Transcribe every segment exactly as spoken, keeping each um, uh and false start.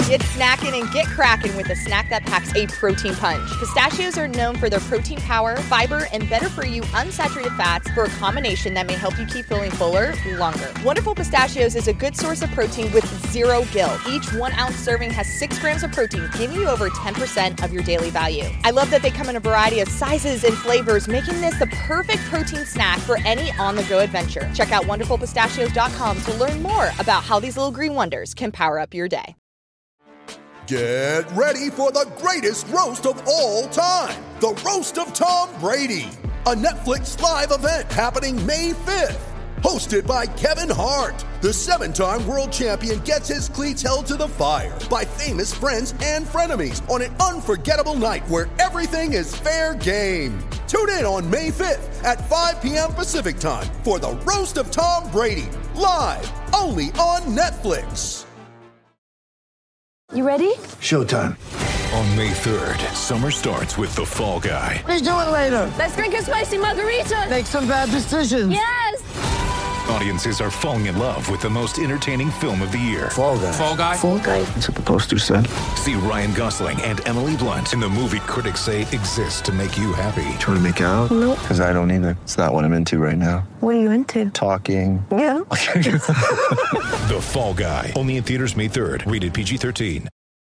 Get snacking and get cracking with a snack that packs a protein punch. Pistachios are known for their protein power, fiber, and better-for-you unsaturated fats for a combination that may help you keep feeling fuller longer. Wonderful Pistachios is a good source of protein with zero guilt. Each one-ounce serving has six grams of protein, giving you over ten percent of your daily value. I love that they come in a variety of sizes and flavors, making this the perfect protein snack for any on-the-go adventure. Check out wonderful pistachios dot com to learn more about how these little green wonders can power up your day. Get ready for the greatest roast of all time, the Roast of Tom Brady, a Netflix live event happening May fifth. Hosted by Kevin Hart, the seven-time world champion gets his cleats held to the fire by famous friends and frenemies on an unforgettable night where everything is fair game. Tune in on May fifth at five p.m. Pacific time for the Roast of Tom Brady, live only on Netflix. You ready? Showtime. On May third, summer starts with The Fall Guy. Let's do it later. Let's drink a spicy margarita. Make some bad decisions. Yes! Audiences are falling in love with the most entertaining film of the year. Fall Guy. Fall Guy? Fall Guy. That's what the poster said. See Ryan Gosling and Emily Blunt in the movie critics say exists to make you happy. Trying to make it out? Nope. Because I don't either. It's not what I'm into right now. What are you into? Talking. Yeah. The Fall Guy. Only in theaters May third. Rated P G thirteen.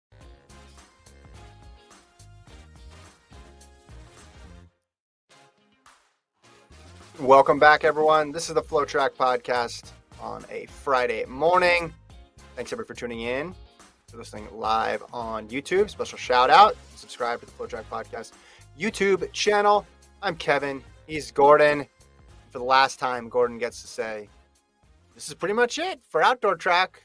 Welcome back, everyone. This is the Flow Track Podcast on a Friday morning. Thanks, everybody, for tuning in. If you're listening live on YouTube, special shout out. Subscribe to the Flow Track Podcast YouTube channel. I'm Kevin. He's Gordon. For the last time, Gordon gets to say, this is pretty much it for Outdoor Track.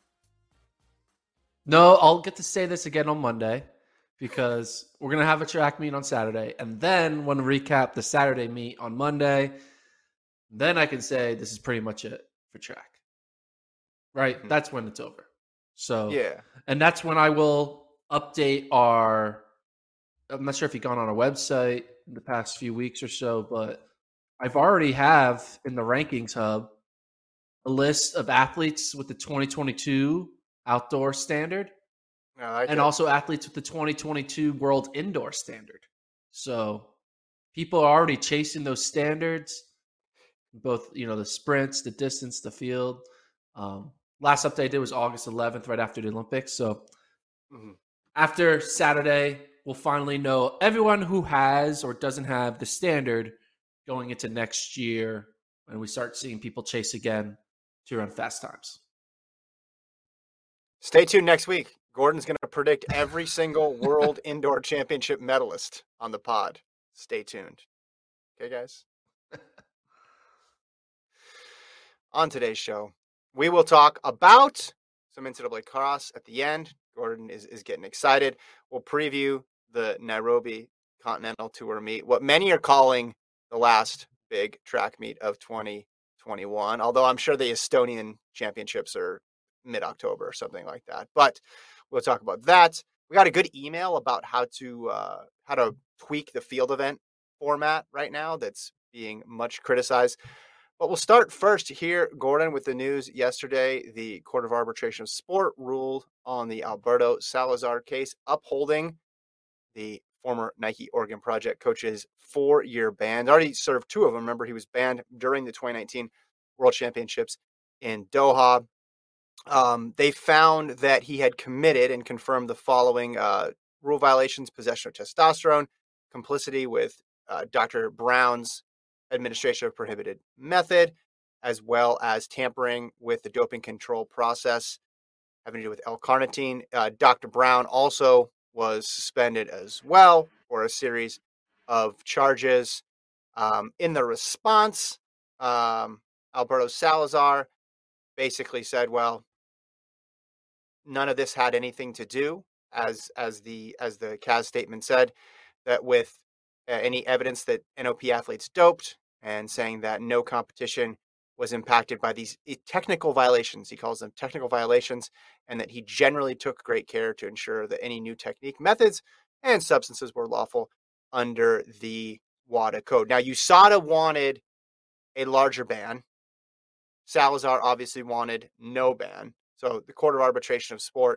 No, I'll get to say this again on Monday because we're going to have a track meet on Saturday. And then when we recap the Saturday meet on Monday, then I can say this is pretty much it for track. Right? Mm-hmm. That's when it's over. So, yeah. And that's when I will update our, I'm not sure if you've gone on our website in the past few weeks or so, but I've already have in the rankings hub a list of athletes with the twenty twenty-two outdoor standard. Like and it. also athletes with the twenty twenty-two World Indoor Standard. So people are already chasing those standards, both, you know, the sprints, the distance, the field. Um, last update I did was August eleventh, right after the Olympics. So mm-hmm. after Saturday, we'll finally know everyone who has or doesn't have the standard going into next year when we start seeing people chase again to run fast times. Stay tuned next week. Gordon's going to predict every single World Indoor Championship medalist on the pod. Stay tuned. Okay, guys? On today's show, we will talk about some N C double A cross at the end. Gordon is, is getting excited. We'll preview the Nairobi Continental Tour meet, what many are calling the last big track meet of twenty twenty-one, although I'm sure the Estonian Championships are mid-October or something like that. But we'll talk about that. We got a good email about how to uh, how to tweak the field event format right now that's being much criticized. But we'll start first here, Gordon, with the news yesterday. The Court of Arbitration of Sport ruled on the Alberto Salazar case, upholding the former Nike Oregon Project coach's four-year ban. Already served two of them. Remember, he was banned during the twenty nineteen World Championships in Doha. Um, they found that he had committed and confirmed the following uh, rule violations: possession of testosterone, complicity with uh, Doctor Brown's administration of prohibited method, as well as tampering with the doping control process having to do with L-carnitine. Uh, Doctor Brown also was suspended as well for a series of charges. Um, in the response, um, Alberto Salazar basically said, well, none of this had anything to do, as as the as the C A S statement said, that with uh, any evidence that N O P athletes doped, and saying that no competition was impacted by these technical violations. He calls them technical violations, and that he generally took great care to ensure that any new technique, methods, and substances were lawful under the WADA code. Now, U S A D A wanted a larger ban. Salazar obviously wanted no ban. So the Court of Arbitration of Sport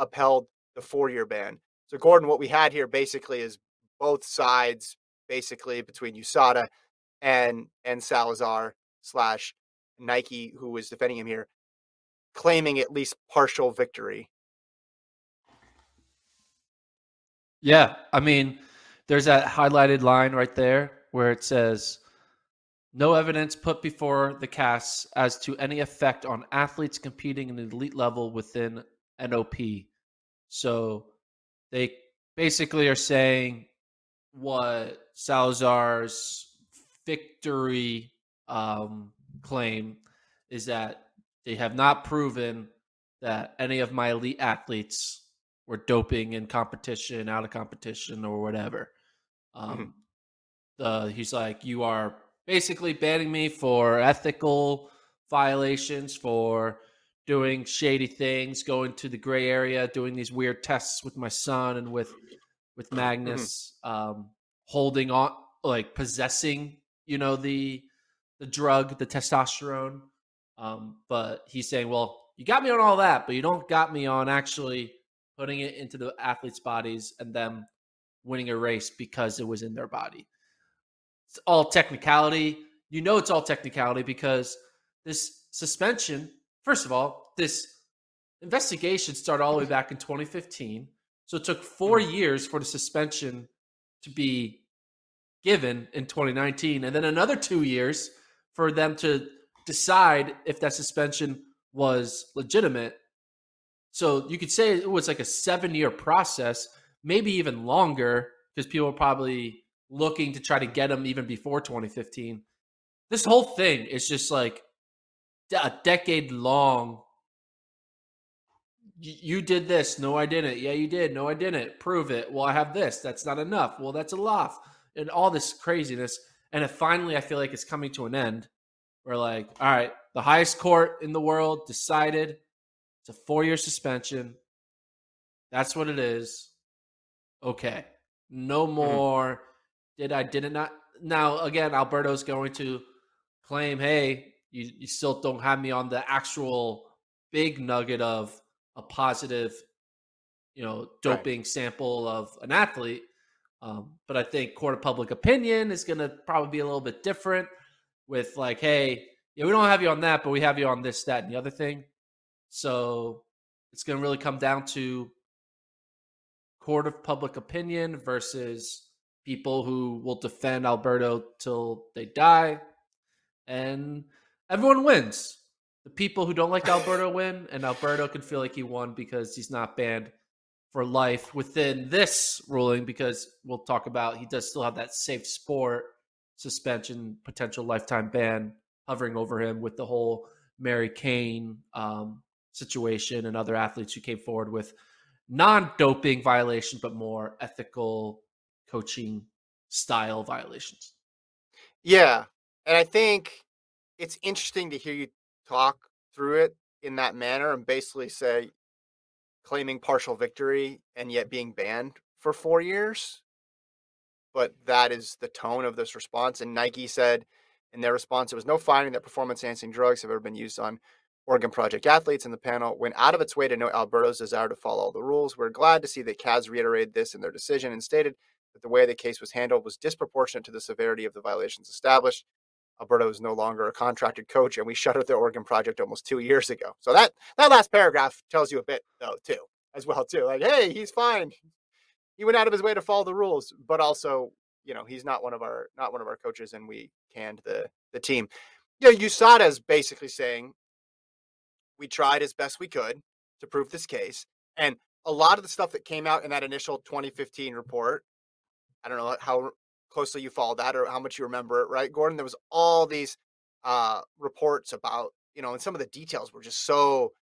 upheld the four-year ban. So, Gordon, what we had here basically is both sides, basically between U S A D A and and Salazar slash Nike, who was defending him here, claiming at least partial victory. Yeah, I mean, there's that highlighted line right there where it says, no evidence put before the C A S as to any effect on athletes competing in the elite level within N O P. So they basically are saying what Salazar's victory um, claim is that they have not proven that any of my elite athletes were doping in competition, out of competition, or whatever. Um, mm-hmm. the, he's like, you are basically banning me for ethical violations, for doing shady things, going to the gray area, doing these weird tests with my son and with with Magnus, mm-hmm. um, holding on, like possessing, you know, the the drug, the testosterone. Um, but he's saying, well, you got me on all that, but you don't got me on actually putting it into the athletes' bodies and them winning a race because it was in their body. It's all technicality. You know, it's all technicality because this suspension, first of all, this investigation started all the way back in twenty fifteen. So it took four years for the suspension to be given in twenty nineteen, and then another two years for them to decide if that suspension was legitimate. So you could say it was like a seven-year process, maybe even longer, because people are probably looking to try to get him even before twenty fifteen. This whole thing is just like a decade long. You did this. No, I didn't. Yeah, you did. No, I didn't. Prove it. Well, I have this. That's not enough. Well, that's a loss. And all this craziness. And it finally, I feel like it's coming to an end. We're like, all right, the highest court in the world decided it's a four-year suspension. That's what it is. Okay. No more. Mm-hmm. Did I, did it not? Now, again, Alberto's going to claim, hey, you, you still don't have me on the actual big nugget of a positive, you know, doping right. sample of an athlete. Um, but I think court of public opinion is going to probably be a little bit different with like, hey, yeah, we don't have you on that, but we have you on this, that, and the other thing. So it's going to really come down to court of public opinion versus people who will defend Alberto till they die. And everyone wins. The people who don't like Alberto win, and Alberto can feel like he won because he's not banned for life within this ruling, because we'll talk about he does still have that safe sport suspension, potential lifetime ban hovering over him with the whole Mary Cain um, situation and other athletes who came forward with non-doping violations, but more ethical coaching style violations. Yeah. And I think it's interesting to hear you talk through it in that manner and basically say claiming partial victory and yet being banned for four years. But that is the tone of this response. And Nike said in their response, there was no finding that performance-enhancing drugs have ever been used on Oregon Project athletes, and the panel went out of its way to note Alberto's desire to follow all the rules. We're glad to see that C A S reiterated this in their decision and stated that the way the case was handled was disproportionate to the severity of the violations established. Alberto is no longer a contracted coach, and we shuttered the Oregon Project almost two years ago. So that, that last paragraph tells you a bit, though, too, as well, too. Like, hey, he's fine. He went out of his way to follow the rules, but also, you know, he's not one of our not one of our coaches, and we canned the the team. You know, U S A D A is basically saying we tried as best we could to prove this case, and a lot of the stuff that came out in that initial twenty fifteen report, I don't know how closely you followed that or how much you remember it, right, Gordon? There was all these uh, reports about, you know, and some of the details were just so,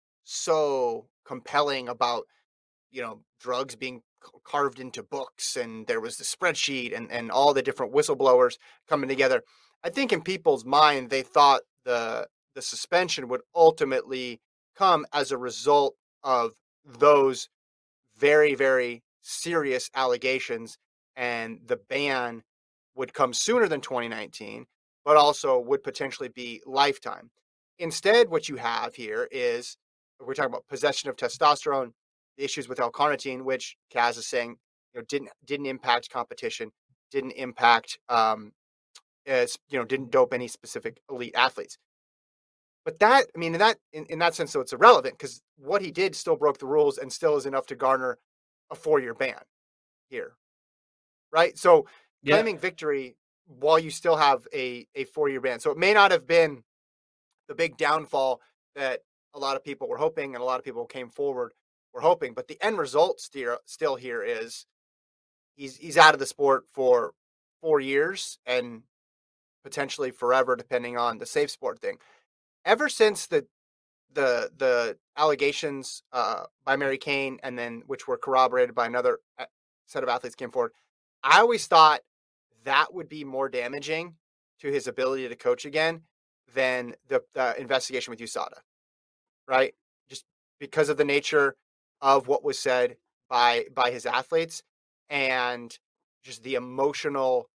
so compelling about, you know, drugs being carved into books, and there was the spreadsheet and, and all the different whistleblowers coming together. I think in people's mind, they thought the the suspension would ultimately come as a result of those very, very serious allegations, and the ban would come sooner than twenty nineteen, but also would potentially be lifetime. Instead, what you have here is, we're talking about possession of testosterone, the issues with L-carnitine, which Kaz is saying, you know, didn't didn't impact competition, didn't impact, um, as, you know, didn't dope any specific elite athletes. But that, I mean, in that in, in that sense, so it's irrelevant because what he did still broke the rules and still is enough to garner a four-year ban here, right? So Yeah. claiming victory while you still have a a four-year ban, so it may not have been the big downfall that a lot of people were hoping and a lot of people came forward were hoping, but the end result still still here is he's he's out of the sport for four years and potentially forever, depending on the safe sport thing. Ever since the the the allegations uh, by Mary Cain, and then which were corroborated by another set of athletes came forward, I always thought that would be more damaging to his ability to coach again than the, the investigation with U S A D A, right? Just because of the nature of what was said by by his athletes and just the emotional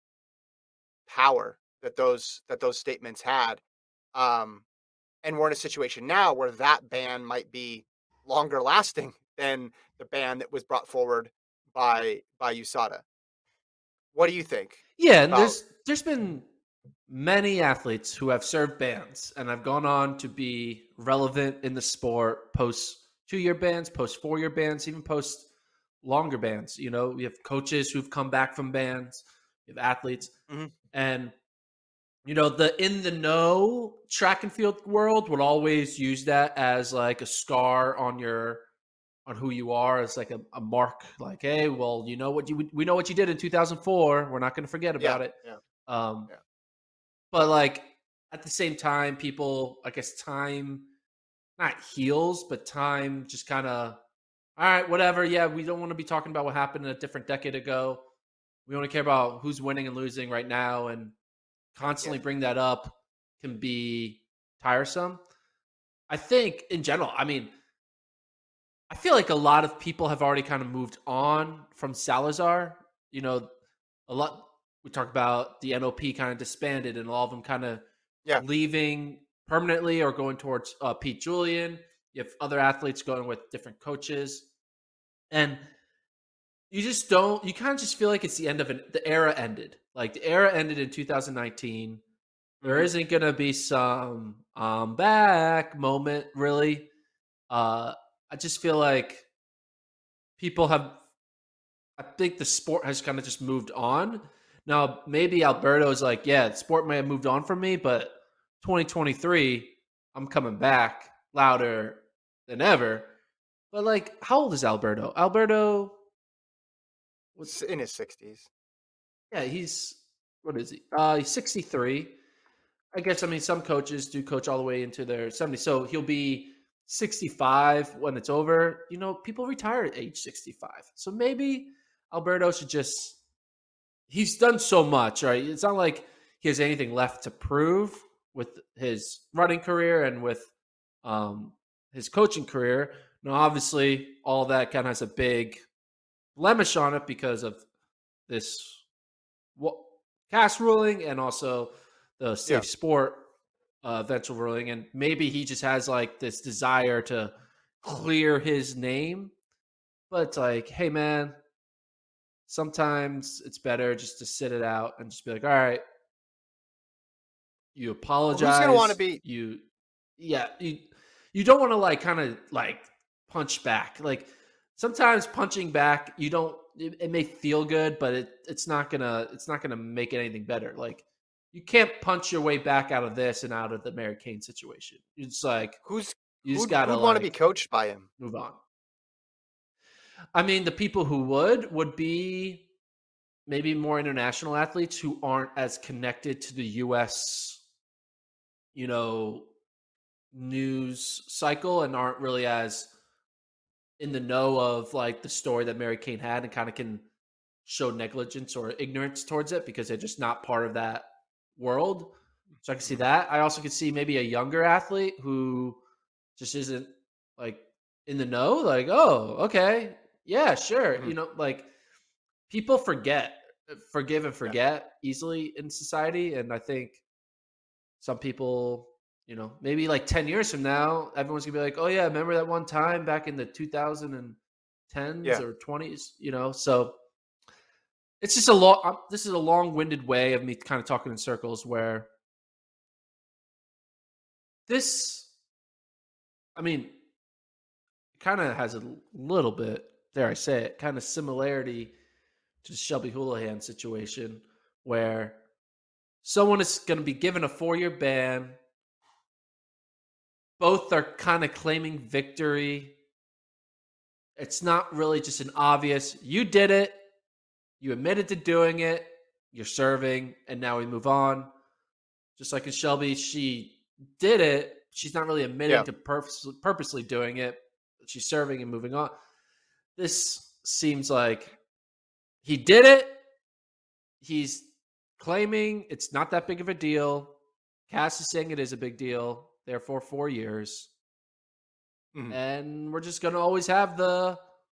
power that those that those statements had. Um, and we're in a situation now where that ban might be longer lasting than the ban that was brought forward by by U S A D A. What do you think? Yeah, and about- there's there's been many athletes who have served bans and have gone on to be relevant in the sport post two-year bans, post four-year bans, even post longer bans. You know, we have coaches who've come back from bans, we have athletes, Mhm. and you know, the in the know track and field world would always use that as like a scar on your on who you are, as like a, a mark. Like, hey, well, you know what you we know what you did in two thousand four. We're not going to forget about yeah, it. Yeah. Um, Yeah. But like at the same time, people, I guess, time not heals, but time just kind of, all right, whatever. Yeah, we don't want to be talking about what happened a different decade ago. We only care about who's winning and losing right now, and constantly Yeah. bring that up can be tiresome. I think in general, I mean, I feel like a lot of people have already kind of moved on from Salazar. You know, a lot, we talked about the N O P kind of disbanded and all of them kind of Yeah. leaving permanently or going towards uh, Pete Julian. You have other athletes going with different coaches. And you just don't, you kind of just feel like it's the end of an, the era ended. Like the era ended in two thousand nineteen. There Mhm. isn't going to be some I'm back moment, really. Uh, I just feel like people have, I think the sport has kind of just moved on. Now, maybe Alberto's like, yeah, the sport may have moved on from me, but twenty twenty-three, I'm coming back louder than ever. But like, how old is Alberto? Alberto, Was in his sixties. yeah, he's, what is he? Uh, he's sixty-three. I guess, I mean, some coaches do coach all the way into their seventies. So he'll be sixty-five when it's over. You know, people retire at age sixty-five. So maybe Alberto should just, he's done so much, right? It's not like he has anything left to prove with his running career and with um, his coaching career. Now, obviously, all that kind of has a big blemish on it because of this cast ruling and also the safe Yeah. sport uh, eventual ruling. And maybe he just has like this desire to clear his name. But it's like, hey, man, sometimes it's better just to sit it out and just be like, all right, you apologize. Well, who's gonna wanna be- You, yeah, you, you don't want to like kind of like punch back. Like sometimes punching back, you don't, it, it may feel good, but it, it's not gonna, it's not gonna make it anything better. Like you can't punch your way back out of this and out of the Mary Cain situation. It's like, Who's you just who'd, gotta who'd want to like, be coached by him? move on. I mean, the people who would would be maybe more international athletes who aren't as connected to the U S, you know, news cycle and aren't really as in the know of like the story that Mary Cain had and kind of can show negligence or ignorance towards it because they're just not part of that world. So I can see that. I also could see maybe a younger athlete who just isn't like in the know, like, oh, okay, yeah, sure. Mhm. You know, like people forget, forgive and forget easily in society. And I think some people, you know, maybe like ten years from now, everyone's gonna be like, oh yeah, remember that one time back in the two thousand tens Yeah. or twenties, you know? So it's just a long, this is a long-winded way of me kind of talking in circles where this, I mean, it kind of has a little bit, dare I say it, kind of similarity to the Shelby Houlihan situation where someone is going to be given a four-year ban. Both are kind of claiming victory. It's not really just an obvious, you did it, you admitted to doing it, you're serving, and now we move on. Just like in Shelby, she did it. She's not really admitting Yeah. to purposely, purposely doing it. She's serving and moving on. This seems like he did it. He's claiming it's not that big of a deal. Cass is saying it is a big deal. Therefore, four years. Mhm. And we're just going to always have the,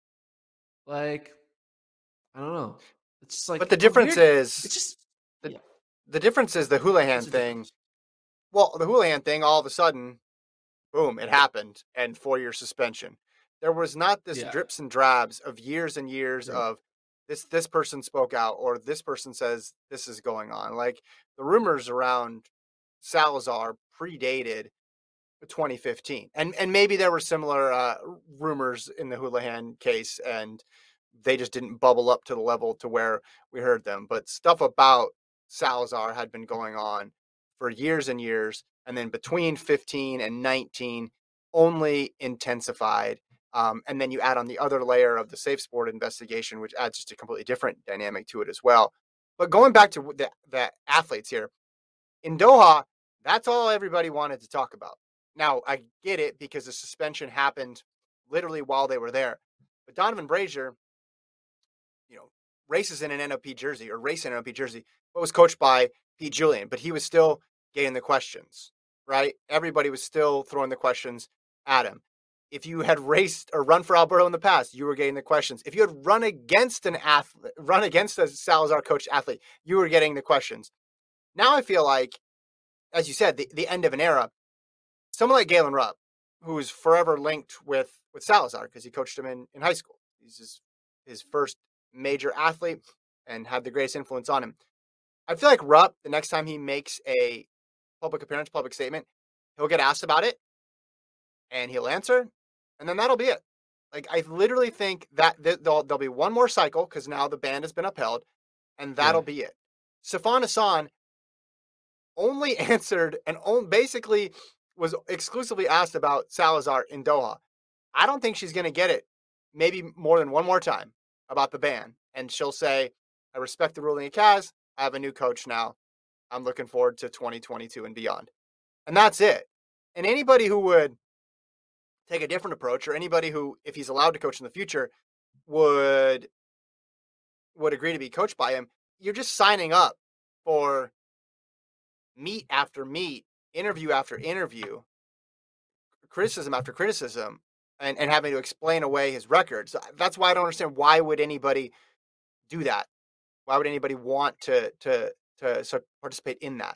like, I don't know. It's just like, But the it's difference weird- is it's just, the, yeah. the difference is the Houlihan What's the thing. difference? Well, the Houlihan thing, all of a sudden, boom, it happened, and four-year suspension. There was not this Yeah. drips and drabs of years and years Yeah. of this this person spoke out or this person says this is going on. Like the rumors around Salazar predated twenty fifteen, and and maybe there were similar uh, rumors in the Houlihan case, and they just didn't bubble up to the level to where we heard them. But stuff about Salazar had been going on for years and years, and then between fifteen and nineteen only intensified. Um, and then you add on the other layer of the Safe Sport investigation, which adds just a completely different dynamic to it as well. But going back to the, the athletes here, in Doha, that's all everybody wanted to talk about. Now, I get it because the suspension happened literally while they were there. But Donovan Brazier, you know, races in an N O P jersey or race in an N O P jersey, but was coached by Pete Julian, but he was still getting the questions, right? Everybody was still throwing the questions at him. If you had raced or run for Alberto in the past, you were getting the questions. If you had run against an athlete, run against a Salazar coached athlete, you were getting the questions. Now I feel like, as you said, the, the end of an era, someone like Galen Rupp, who is forever linked with, with Salazar because he coached him in, in high school. He's his, his first major athlete and had the greatest influence on him. I feel like Rupp, the next time he makes a public appearance, public statement, he'll get asked about it and he'll answer, and then that'll be it. Like, I literally think that th- there'll, there'll be one more cycle because now the ban has been upheld, and that'll Yeah. be it. Sifan Hassan only answered and on, basically was exclusively asked about Salazar in Doha. I don't think she's going to get it maybe more than one more time about the ban. And she'll say, I respect the ruling of C A S. I have a new coach now. I'm looking forward to twenty twenty-two and beyond. And that's it. And anybody who would take a different approach, or anybody who, if he's allowed to coach in the future, would would agree to be coached by him, you're just signing up for meet after meet, interview after interview, criticism after criticism, and, and having to explain away his record. So that's why I don't understand, why would anybody do that? Why would anybody want to to to sort of participate in that?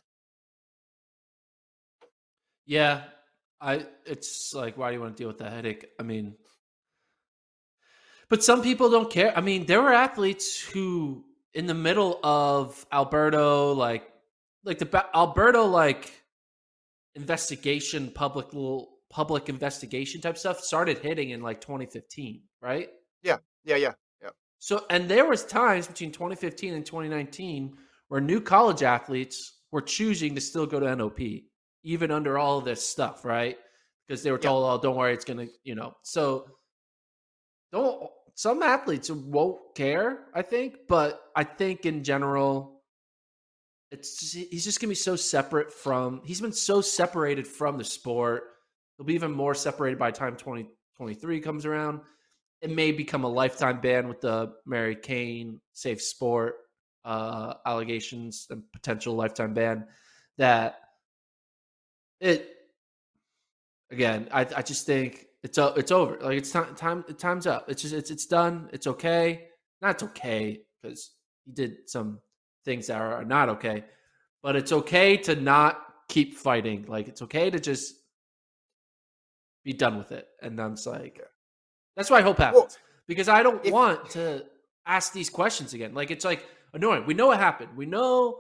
Yeah, I. It's like, why do you want to deal with that headache? I mean, but some people don't care. I mean, there were athletes who, in the middle of Alberto, like, like the Alberto, like investigation, public little public investigation type stuff, started hitting in like twenty fifteen, right? Yeah, yeah, yeah, yeah. So, and there was times between twenty fifteen and twenty nineteen where new college athletes were choosing to still go to N O P, even under all of this stuff, right? Because they were told, yeah. "Oh, don't worry, it's gonna," you know. So, don't. Some athletes won't care, I think, but I think in general, it's just, he's just gonna be so separate from. He's been so separated from the sport. He'll be even more separated by the time twenty twenty-three comes around. It may become a lifetime ban with the Mary Kane Safe Sport uh, allegations and potential lifetime ban. That it again, I I just think it's it's over. Like, it's time time time's up. It's just it's it's done. It's okay. Not it's okay because he did some things that are not okay, but it's okay to not keep fighting. Like, it's okay to just be done with it. And I'm just like, that's what I hope happens. Well, because I don't if, want to ask these questions again. Like, it's like annoying. We know what happened. We know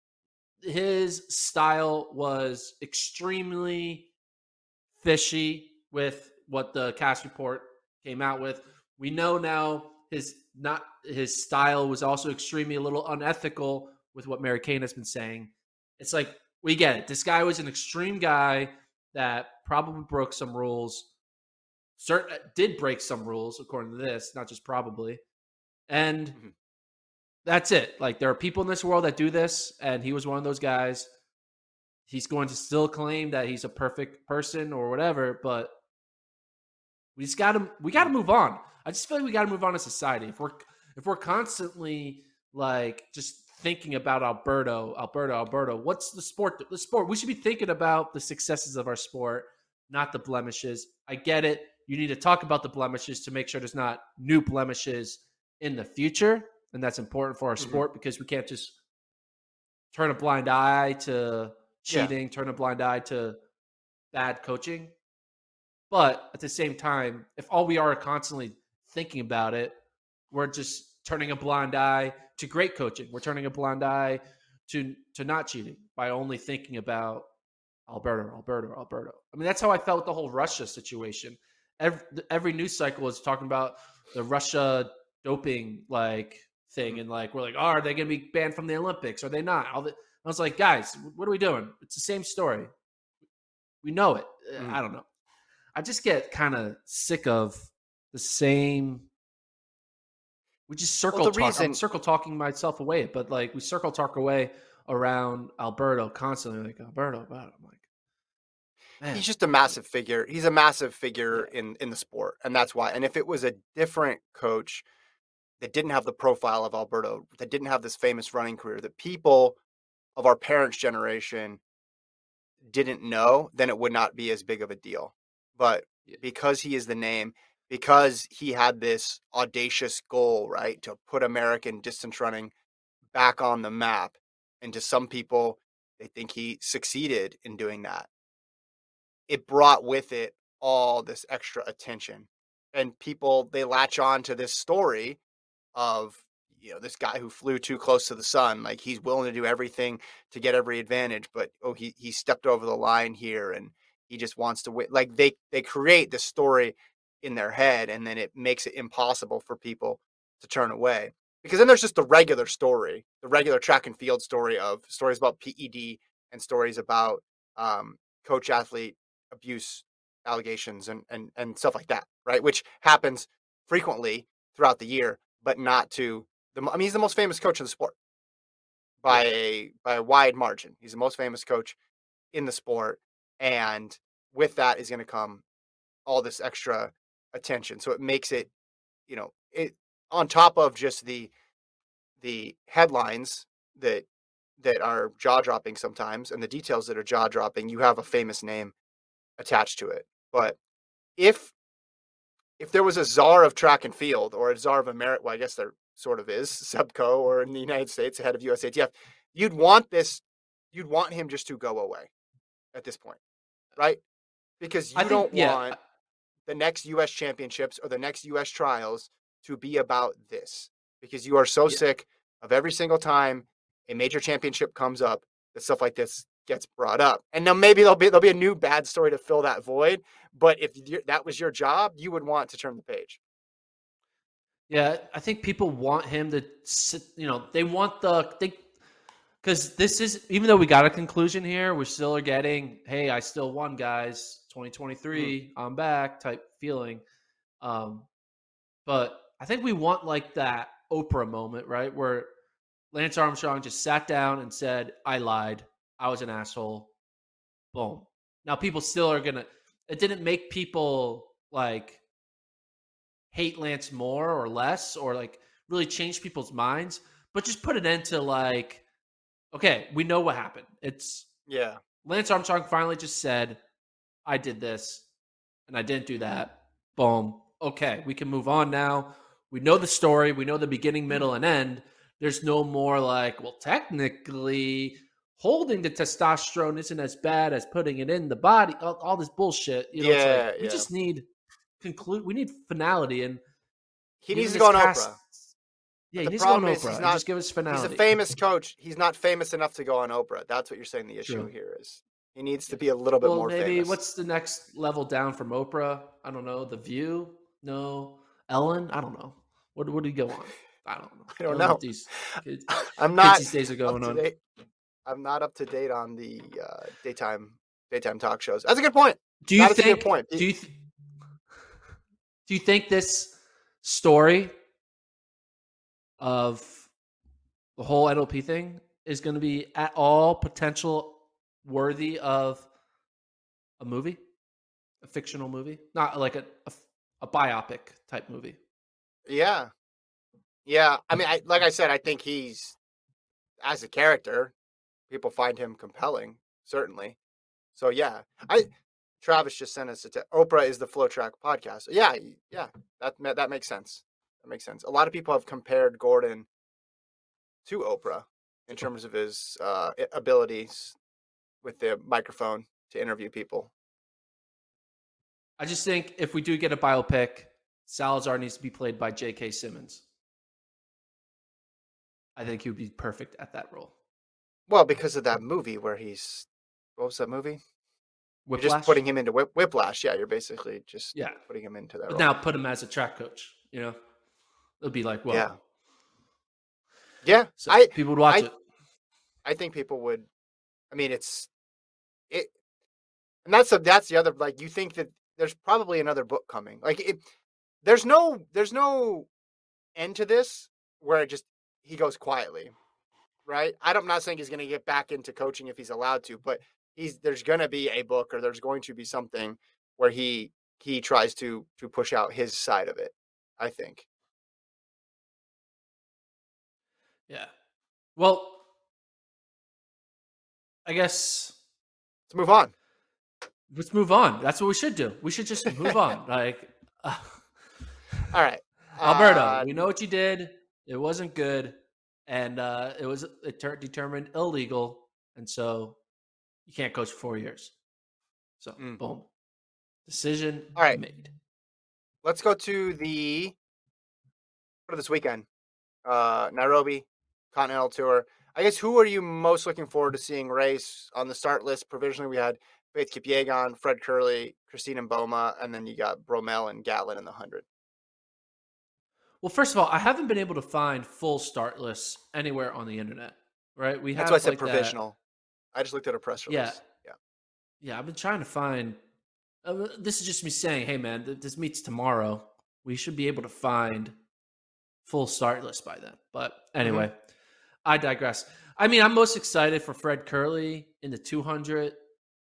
his style was extremely fishy with what the cast report came out with. We know now his not his style was also extremely a little unethical with what Mary Kane has been saying. It's like, we get it. This guy was an extreme guy that probably broke some rules. Certain did break some rules according to this, not just probably. And mm-hmm. that's it. Like, there are people in this world that do this, and he was one of those guys. He's going to still claim that he's a perfect person or whatever, but we just got to we got to move on. I just feel like we got to move on as society. If we're if we're constantly like just thinking about Alberto, Alberto, Alberto, what's the sport? The sport. We should be thinking about the successes of our sport, not the blemishes. I get it. You need to talk about the blemishes to make sure there's not new blemishes in the future, and that's important for our mm-hmm. sport because we can't just turn a blind eye to cheating, yeah. turn a blind eye to bad coaching. But at the same time, if all we are constantly thinking about it, we're just turning a blind eye to great coaching. We're turning a blind eye to to not cheating by only thinking about Alberto, Alberto, Alberto. I mean, that's how I felt with the whole Russia situation. Every, every news cycle is talking about the Russia doping like thing, and like we're like, oh, are they going to be banned from the Olympics? Are they not? All the, I was like, guys, what are we doing? It's the same story. We know it. Mm. I don't know. I just get kind of sick of the same. We just circle well, talk. Reason... I'm circle talking myself away, but like we circle talk away around Alberto constantly. Like Alberto, Alberto. I'm like, man. He's just a massive figure. He's a massive figure yeah. in in the sport, and that's why. And if it was a different coach that didn't have the profile of Alberto, that didn't have this famous running career, that people of our parents' generation didn't know, then it would not be as big of a deal. But because he is the name, because he had this audacious goal, right, to put American distance running back on the map, and to some people, they think he succeeded in doing that. It brought with it all this extra attention. And people, they latch on to this story of, you know, this guy who flew too close to the sun. Like, he's willing to do everything to get every advantage, but, oh, he he stepped over the line here, and he just wants to win. Like, they, they create this story in their head, and then it makes it impossible for people to turn away. Because then there's just the regular story, the regular track and field story of stories about P E D and stories about um, coach-athlete abuse allegations and, and, and stuff like that, right? Which happens frequently throughout the year, but not to the, I mean, he's the most famous coach in the sport by a, by a wide margin. He's the most famous coach in the sport. And with that is going to come all this extra attention. So it makes it, you know, it on top of just the, the headlines that, that are jaw dropping sometimes and the details that are jaw dropping, you have a famous name attached to it. But if, if there was a czar of track and field or a czar of America, well, I guess there sort of is, Sebco, or in the United States, the head of U S A T F, you'd want this, you'd want him just to go away at this point, right? Because you think, don't yeah. want the next U S championships or the next U S trials to be about this, because you are so yeah. sick of every single time a major championship comes up that stuff like this gets brought up. And now maybe there'll be there'll be a new bad story to fill that void. But if that was your job, you would want to turn the page. Yeah, I think people want him to sit, you know, they want the, they, because this is, even though we got a conclusion here, we still are getting, hey, I still won, guys, twenty twenty-three, mm-hmm. I'm back type feeling. Um, but I think we want like that Oprah moment, right? Where Lance Armstrong just sat down and said, I lied. I was an asshole. Boom. Now people still are going to, it didn't make people like hate Lance more or less, or like really change people's minds, but just put an end to like, okay, we know what happened. It's yeah. Lance Armstrong finally just said, I did this and I didn't do that. Boom. Okay, we can move on now. We know the story. We know the beginning, middle, and end. There's no more like, well, technically, holding the testosterone isn't as bad as putting it in the body. All, all this bullshit. You know, Yeah, it's like, we yeah. just need conclude. We need finality, and He even needs to this go on past- Oprah. Yeah, But he the needs to go on problem is Oprah. he's and not- just give us finality. He's a famous coach. He's not famous enough to go on Oprah. That's what you're saying the issue True. here is. He needs to be a little bit well, more maybe famous. what's the next level down from Oprah? I don't know. The View? No. Ellen? I don't know. What what do you go on? I don't know. I don't know know. what these kids, I'm kids not these days are going up on. to date. I'm not up to date on the uh, daytime daytime talk shows. That's a good point. Do you That is a think? good point. Do you th- do you think this story of the whole N L P thing is going to be at all potential worthy of a movie, a fictional movie, not like a a, a biopic type movie? Yeah, yeah. I mean, I, like I said, I think he's as a character, people find him compelling, certainly. So yeah, I Travis just sent us a te- Oprah is the Flow Track podcast. Yeah, yeah, that ma- that makes sense. That makes sense. A lot of people have compared Gordon to Oprah in terms of his uh, i- abilities with the microphone to interview people. I just think if we do get a biopic, Salazar needs to be played by J K. Simmons. I think he would be perfect at that role. Well, because of that movie where he's what was that movie? Whiplash? You're just putting him into whip, Whiplash. Yeah, you're basically just Yeah. putting him into that. But role. now put him as a track coach. You know, it'll be like, well, Yeah. Yeah, so I people would watch I- it. I think people would. I mean, it's it, and that's the that's the other. Like, you think that there's probably another book coming. Like, it, there's no there's no end to this where it just he goes quietly, right? I'm not saying he's going to get back into coaching if he's allowed to, but he's there's going to be a book or there's going to be something where he he tries to to push out his side of it. I think. Yeah. Well, I guess Let's move on. let's move on. That's what we should do. We should just move on. Like, uh, All right, Alberto, Uh, we know what you did. It wasn't good, and uh, it was it ter- determined illegal, and so you can't coach for four years. So, Mm. boom, decision All right. made. let's go to the for this weekend. Uh, Nairobi Continental Tour. I guess who are you most looking forward to seeing race on the start list? Provisionally, we had Faith Kipyegon, Fred Curley, Christina Mboma, and then you got Bromell and Gatlin in the hundred. Well, first of all, I haven't been able to find full start lists anywhere on the internet. Right? We That's have why I said like that- provisional. I just looked at a press Yeah. release. Yeah. Yeah, I've been trying to find. Uh, this is just me saying, hey, man, th- this meets tomorrow. We should be able to find full start list by then. But anyway, I digress. I mean, I'm most excited for Fred Curley in the two hundred.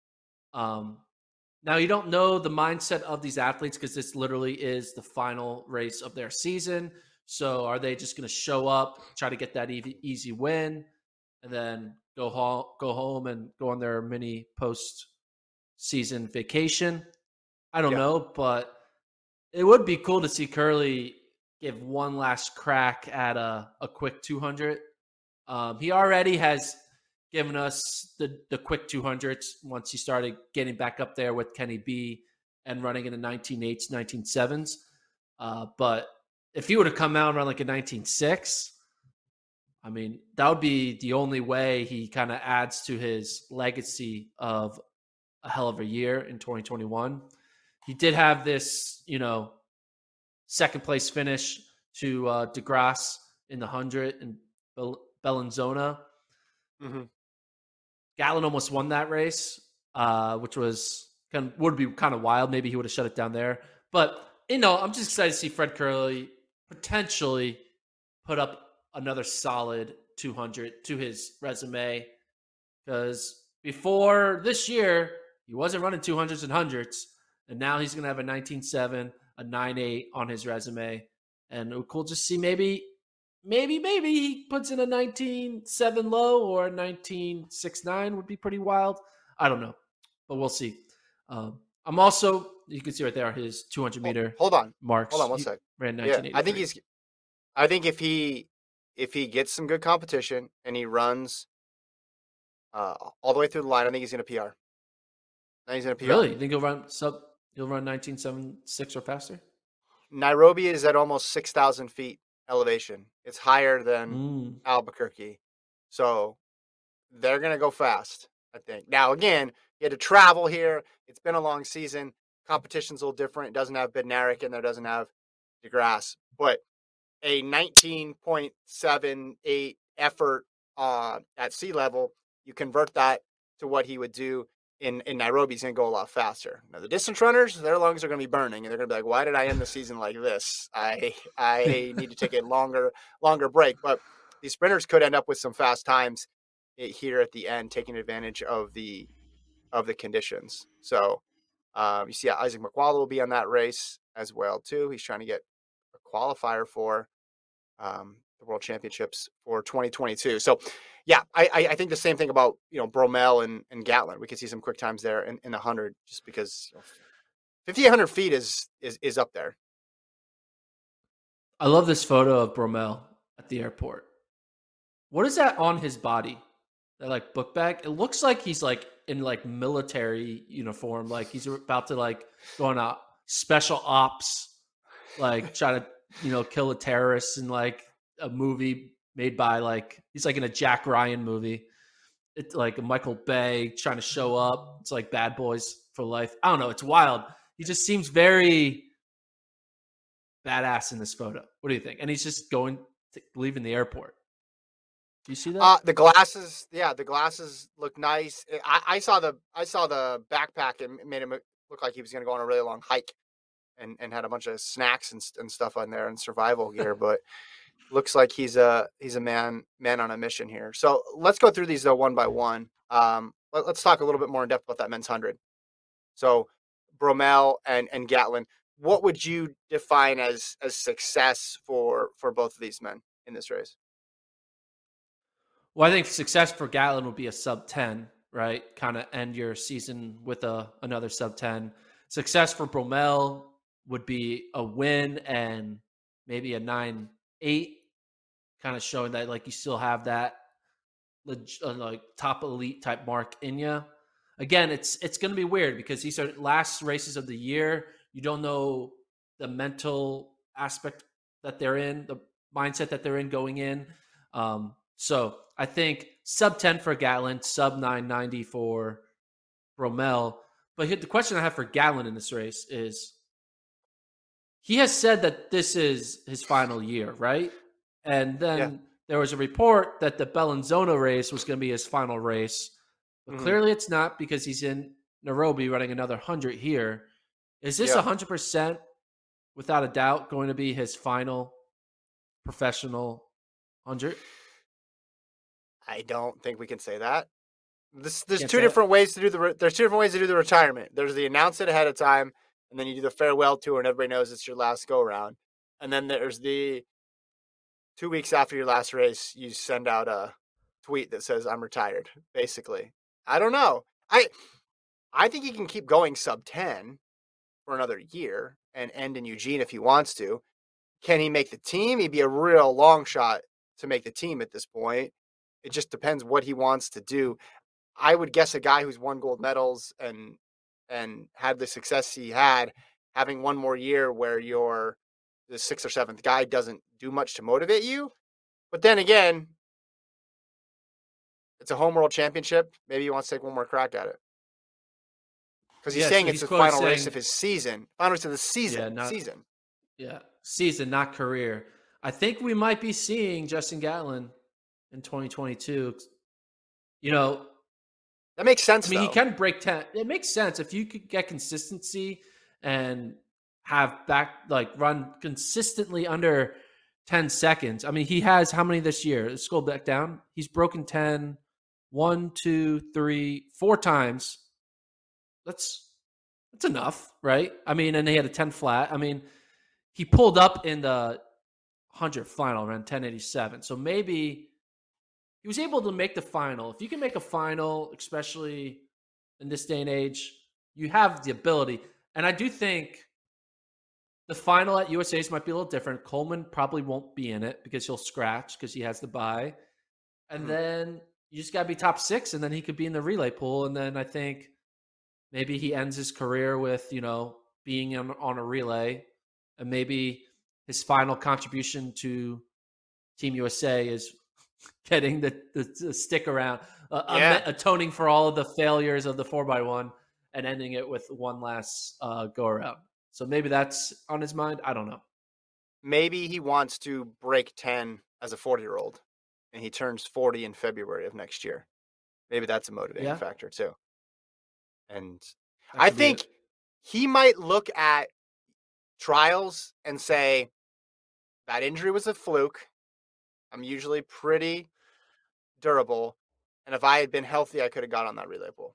Um, now, you don't know the mindset of these athletes because this literally is the final race of their season. So are they just going to show up, try to get that easy, easy win, and then go home, go home and go on their mini post-season vacation? I don't Yeah. know, but it would be cool to see Curley give one last crack at a, a quick two hundred. Um, he already has given us the, the quick two hundreds once he started getting back up there with Kenny B and running in the nineteen eights, nineteen sevens. Uh, but if he would have come out around like a nineteen six, I mean, that would be the only way he kind of adds to his legacy of a hell of a year in twenty twenty-one. He did have this, you know, second place finish to uh, DeGrasse in the one hundred and Bel- Bellinzona. Mhm. Gatlin almost won that race, uh, which was kind of, would be kind of wild. Maybe he would have shut it down there. But, you know, I'm just excited to see Fred Curley potentially put up another solid two hundred to his resume. Because before this year, he wasn't running two hundreds and hundreds. And now he's going to have a nineteen seven, a nine eight on his resume. And we'll just see maybe, maybe, maybe he puts in a nineteen seven low or a nineteen six nine would be pretty wild. I don't know, but we'll see. Um, I'm also, you can see right there, his two hundred meter Hold on. marks. Hold on one He sec. Ran Yeah, nineteen eighty-three. I think he's. I think if he if he gets some good competition and he runs uh, all the way through the line. I think he's going to P R. I think he's going to P R. Really? You think he'll run sub? He'll run nineteen seventy-six or faster? Nairobi is at almost six thousand feet elevation. It's higher than Mm. Albuquerque. So they're going to go fast, I think. Now, again, he had to travel here. It's been a long season. Competition's a little different. It doesn't have Bednarik in there, doesn't have DeGrasse. But a nineteen point seven eight effort uh, at sea level, you convert that to what he would do in, in Nairobi, he's going to go a lot faster. Now, the distance runners, their lungs are going to be burning, and they're going to be like, why did I end the season like this? I I need to take a longer longer break. But these sprinters could end up with some fast times here at the end, taking advantage of the of the conditions. So um, you see Isaac McWalla will be on that race as well, too. He's trying to get a qualifier for um, the World Championships for twenty twenty-two. So, yeah, I, I think the same thing about, you know, Bromell and, and Gatlin. We could see some quick times there in, in the one hundred just because you know, fifty-eight hundred feet is, is is up there. I love this photo of Bromell at the airport. What is that on his body? That like book bag? It looks like he's like in like military uniform. Like he's about to like go on a special ops, like try to, you know, kill a terrorist in like a movie made by like, he's like in a Jack Ryan movie. It's like a Michael Bay trying to show up. It's like Bad Boys for Life. I don't know. It's wild. He just seems very badass in this photo. What do you think? And he's just going to leaving the airport. Do you see that? Uh, the glasses, yeah, the glasses look nice. I, I saw the I saw the backpack and it made him look like he was going to go on a really long hike, and, and had a bunch of snacks and, and stuff on there and survival gear. But looks like he's a he's a man man on a mission here. So let's go through these though one by one. Um, let, let's talk a little bit more in depth about that men's hundred. So Bromell and and Gatlin, what would you define as as success for for both of these men in this race? Well, I think success for Gatlin would be a sub ten, right? Kind of end your season with a another sub ten. Success for Bromell would be a win and maybe a nine eight, kind of showing that like you still have that like top elite type mark in you. Again, it's it's going to be weird because these are last races of the year. You don't know the mental aspect that they're in, the mindset that they're in going in. Um, so I think sub ten for Gatlin, sub nine ninety for Bromell. But here, the question I have for Gatlin in this race is, he has said that this is his final year, right? And then yeah. there was a report that the Bellinzona race was going to be his final race. But mm-hmm. clearly it's not, because he's in Nairobi running another one hundred here. Is this yeah. one hundred percent, without a doubt, going to be his final professional one hundred? I don't think we can say that. This, there's Can't two different it. ways to do the. There's two different ways to do the retirement. There's the announce it ahead of time, and then you do the farewell tour, and everybody knows it's your last go around. And then there's the two weeks after your last race, you send out a tweet that says "I'm retired." Basically, I don't know. I I think he can keep going sub ten for another year and end in Eugene if he wants to. Can he make the team? He'd be a real long shot to make the team at this point. It just depends what he wants to do. I would guess a guy who's won gold medals and and had the success he had, having one more year where you're the sixth or seventh guy doesn't do much to motivate you. But then again, it's a home world championship. Maybe he wants to take one more crack at it. Because he's yeah, saying so it's he's the final saying, race of his season. Final race of the season. Yeah, not, season. Yeah, season, not career. I think we might be seeing Justin Gatlin in twenty twenty-two. You know, that makes sense. I mean, though. he can break ten. It makes sense if you could get consistency and have back like run consistently under ten seconds. I mean, he has how many this year? Let's scroll back down. He's broken ten one, two, three, four times. That's that's enough, right? I mean, and he had a ten flat. I mean, he pulled up in the one hundred final around ten eighty-seven. So maybe he was able to make the final. If you can make a final, especially in this day and age, you have the ability. And I do think the final at U S A's might be a little different. Coleman probably won't be in it because he'll scratch because he has the bye. And mm-hmm. then you just got to be top six, and then he could be in the relay pool. And then I think maybe he ends his career with, you know, being on, on a relay, and maybe his final contribution to Team U S A is getting the, the, the stick around, uh, Yeah. atoning for all of the failures of the four by one and ending it with one last uh, go around. So maybe that's on his mind. I don't know. Maybe he wants to break ten as a forty-year-old, and he turns forty in February of next year. Maybe that's a motivating Yeah. factor too. And That I could be think it. he might look at trials and say, that injury was a fluke. I'm usually pretty durable. And if I had been healthy, I could have got on that relay pool.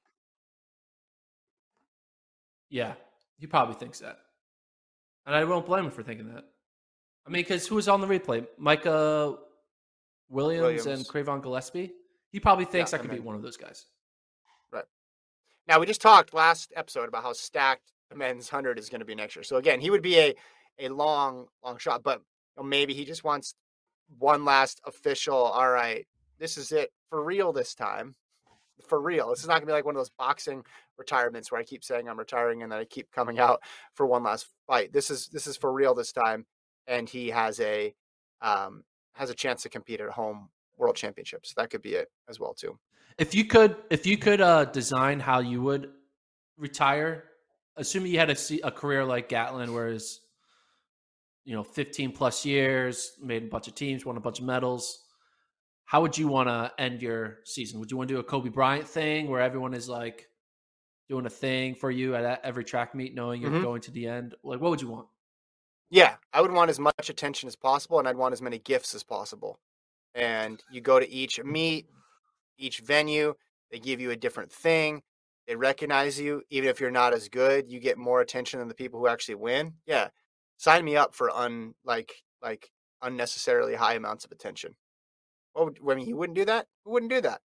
Yeah, he probably thinks that. And I won't blame him for thinking that. I mean, because who was on the replay? Micah Williams, Williams. and Cravon Gillespie? He probably thinks Yeah, I could and beat then- one of those guys. Right. Now, we just talked last episode about how stacked the men's one hundred is going to be next year. So, again, he would be a, a long, long shot. But you know, maybe he just wants one last official, all right, this is it for real this time. For real. This is not going to be like one of those boxing retirements where I keep saying I'm retiring and then I keep coming out for one last fight. This is this is for real this time. And he has a um, has a chance to compete at home world championships. That could be it as well, too. If you could, if you could uh, design how you would retire, assuming you had a, se- a career like Gatlin, whereas you know, fifteen plus years, made a bunch of teams, won a bunch of medals, how would you want to end your season? Would you want to do a Kobe Bryant thing where everyone is like doing a thing for you at every track meet, knowing you're Mhm. going to the end? Like, what would you want? Yeah, I would want as much attention as possible, and I'd want as many gifts as possible. And you go to each meet, each venue, they give you a different thing. They recognize you. Even if you're not as good, you get more attention than the people who actually win. Yeah, sign me up for un like like unnecessarily high amounts of attention. What would, I mean, you wouldn't do that? Who wouldn't do that?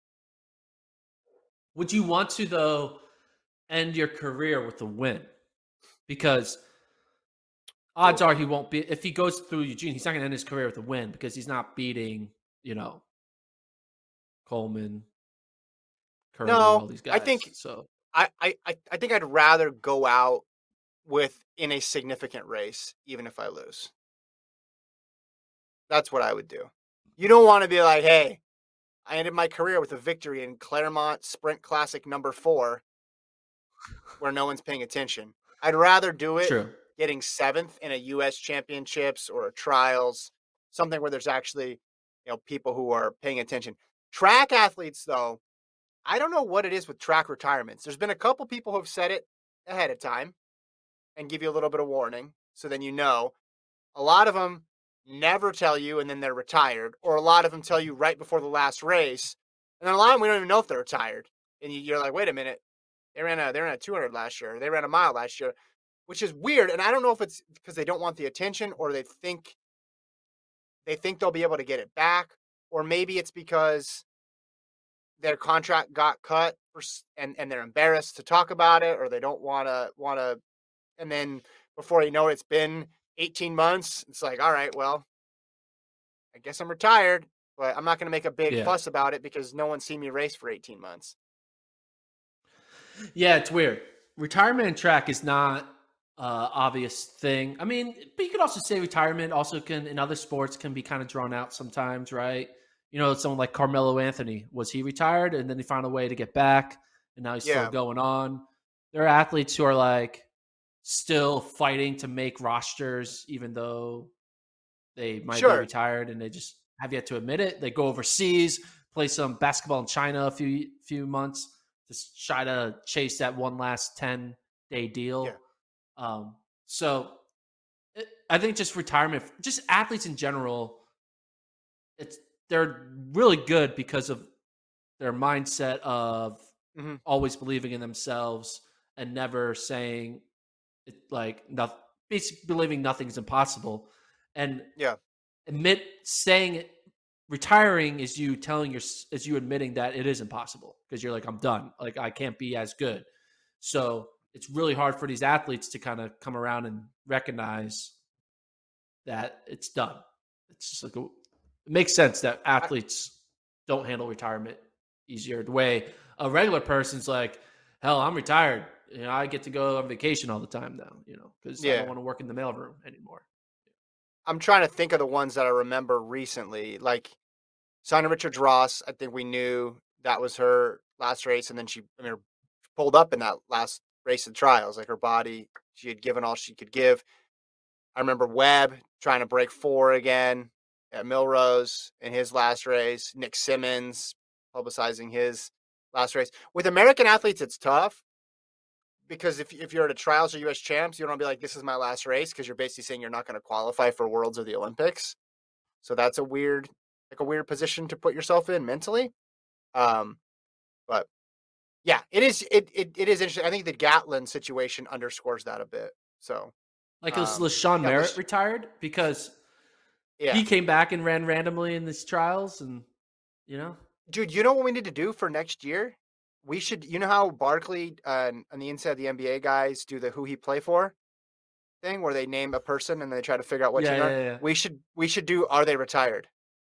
Would you want to, though, end your career with a win? Because odds are he won't be, if he goes through Eugene, he's not going to end his career with a win because he's not beating, you know, Coleman, Curry, No, all these guys. I think- so. I, I, I I think I'd rather go out with in a significant race, even if I lose. That's what I would do. You don't want to be like, hey, I ended my career with a victory in Claremont Sprint Classic number four, where no one's paying attention. I'd rather do it True. getting seventh in a U S championships or a trials, something where there's actually, you know, people who are paying attention. Track athletes, though, I don't know what it is with track retirements. There's been a couple people who have said it ahead of time and give you a little bit of warning, so then you know. A lot of them never tell you, and then they're retired, or a lot of them tell you right before the last race, and then a lot of them we don't even know if they're retired. And you- you're like, wait a minute, they ran a they ran a two hundred last year, they ran a mile last year, which is weird. And I don't know if it's because they don't want the attention, or they think they think they'll be able to get it back, or maybe it's because their contract got cut, or, s- and and they're embarrassed to talk about it, or they don't want to want to. And then before you know it, it's been eighteen months. It's like, all right, well, I guess I'm retired, but I'm not going to make a big Yeah. fuss about it because no one's seen me race for eighteen months. Yeah, it's weird. Retirement in track is not uh obvious thing. I mean, but you could also say retirement also can in other sports can be kind of drawn out sometimes, right? You know, someone like Carmelo Anthony, was he retired and then he found a way to get back and now he's Yeah. still going on? There are athletes who are like still fighting to make rosters even though they might Sure. be retired and they just have yet to admit it. They go overseas, play some basketball in China a few few months to try to chase that one last ten day deal. Yeah. Um, so it, I think just retirement, just athletes in general, it's they're really good because of their mindset of Mhm. always believing in themselves and never saying it like nothing, basically believing nothing's impossible. And Yeah. admit saying it, retiring is you telling your is you admitting that it is impossible because you're like, I'm done. Like I can't be as good. So it's really hard for these athletes to kind of come around and recognize that it's done. It's just like a, it makes sense that athletes don't handle retirement easier. The way a regular person's like, hell, I'm retired. You know, I get to go on vacation all the time now, you know, because I Yeah. don't want to work in the mailroom anymore. I'm trying to think of the ones that I remember recently. Like Sonia Richards Ross, I think we knew that was her last race, and then she, I mean, her pulled up in that last race of the trials. Like her body, she had given all she could give. I remember Webb trying to break four again at Millrose in his last race. Nick Simmons publicizing his last race. With American athletes, it's tough because if if you're at a trials or U S champs, you don't be like, this is my last race, because you're basically saying you're not going to qualify for Worlds or the Olympics. So that's a weird, like a weird position to put yourself in mentally. Um, but yeah, it is. It, it it is interesting. I think the Gatlin situation underscores that a bit. So. Like, was Um, LaShawn yeah, Merritt Lash- retired because Yeah. he came back and ran randomly in these trials, and you know, Dude, you know what we need to do for next year? We should, you know how Barkley uh, on the inside of the N B A guys do the who he play for thing, where they name a person and they try to figure out what Yeah, team yeah, they're- yeah. We should we should do are they retired?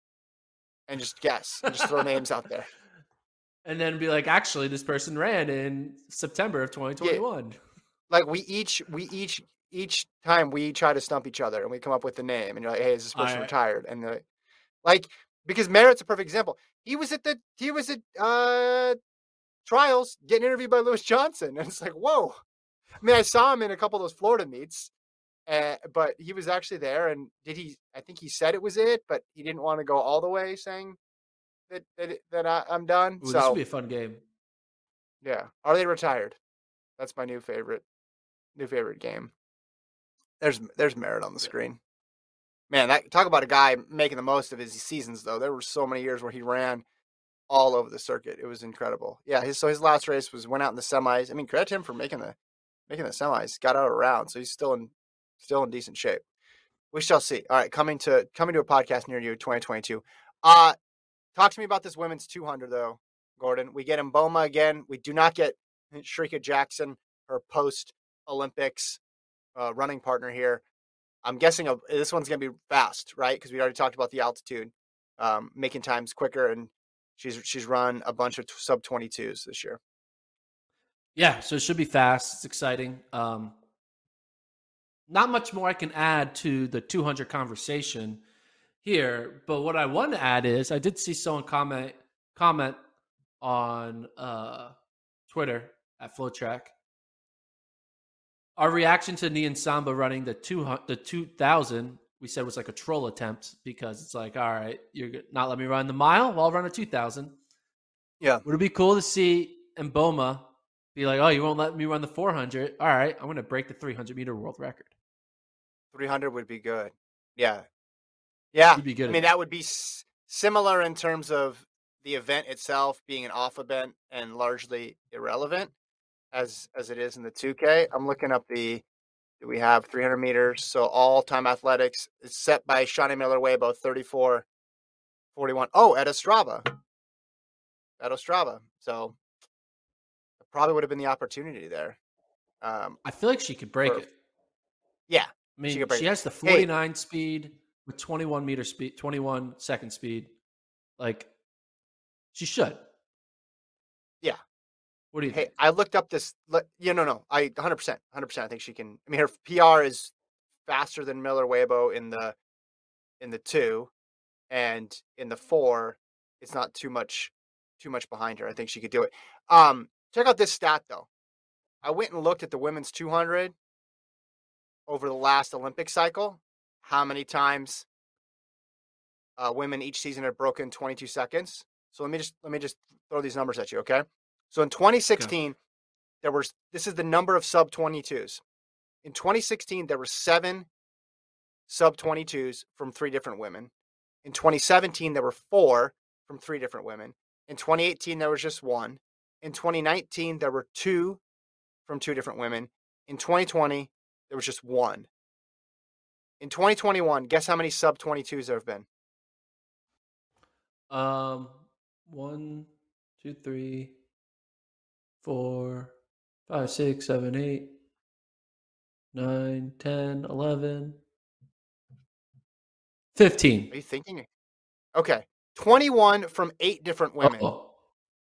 And just guess. And just throw names out there. and then be like, actually, this person ran in September of twenty twenty-one. Like we each we each each time we try to stump each other and we come up with the name and you're like, hey, is this person Alright. retired? And the like because Merritt's a perfect example. He was at the he was at uh trials getting interviewed by Lewis Johnson. And it's like, whoa. I mean, I saw him in a couple of those Florida meets, uh, but he was actually there. And did he, I think he said it was it, but he didn't want to go all the way saying that, that, that I, I'm done. Ooh, so, this would be a fun game. yeah. Are they retired? That's my new favorite, new favorite game. There's, there's Merritt on the screen. Man, that talk about a guy making the most of his seasons, though. There were so many years where he ran all over the circuit. It was incredible. Yeah, his so his last race was went out in the semis. I mean, credit to him for making the making the semis. Got out around, so he's still in still in decent shape. We shall see. All right, coming to coming to a podcast near you, twenty twenty-two. Uh talk to me about this women's two hundred though, Gordon. We get Mboma again. We do not get Shrika Jackson, her post Olympics uh, running partner here. I'm guessing a, this one's going to be fast, right? Because we already talked about the altitude, um, making times quicker, and she's she's run a bunch of sub twenty-twos this year. Yeah, so it should be fast. It's exciting. Um, not much more I can add to the two hundred conversation here, but what I want to add is I did see someone comment comment on uh, Twitter at FlowTrack. Our reaction to Nian Samba running the two the two thousand, we said was like a troll attempt because it's like, all right, you're not letting me run the mile, well, I'll run a two thousand. Yeah. Would it be cool to see Mboma be like, oh, you won't let me run the four hundred? All right, I'm going to break the three hundred meter world record. three hundred would be good. Yeah. Yeah. You'd be good I at mean, that. that would be s- similar in terms of the event itself being an off event and largely irrelevant as as it is in the two K. I'm looking up the, do we have three hundred meters? So all time athletics is set by Shawnee Miller-Weibo, thirty-four forty-one. Oh, at Ostrava. At Ostrava. So it probably would have been the opportunity there. Um, I feel like she could break for- it. yeah. I mean, she she, could break it. has the Hey. forty-nine speed with twenty-one meter speed, twenty-one second speed. Like, she should. Yeah. What do you Hey, think? I looked up this. le- Yeah, no, no. I one hundred percent, one hundred percent. I think she can. I mean, her P R is faster than Miller-Weibo in the in the two, and in the four, it's not too much too much behind her. I think she could do it. Um, check out this stat though. I went and looked at the women's two hundred over the last Olympic cycle. How many times uh, women each season have broken twenty-two seconds? So let me just let me just throw these numbers at you, okay? So in twenty sixteen, there was this is the number of sub twenty-twos. In twenty sixteen, there were seven sub twenty-twos from three different women. In twenty seventeen, there were four from three different women. In twenty eighteen, there was just one. In twenty nineteen, there were two from two different women. In twenty twenty, there was just one. In twenty twenty-one, guess how many sub twenty-twos there have been? Um, one, two, three, four, five, six, seven, eight, nine, ten, eleven, fifteen. Are you thinking? Okay. twenty-one from eight different women. Oh,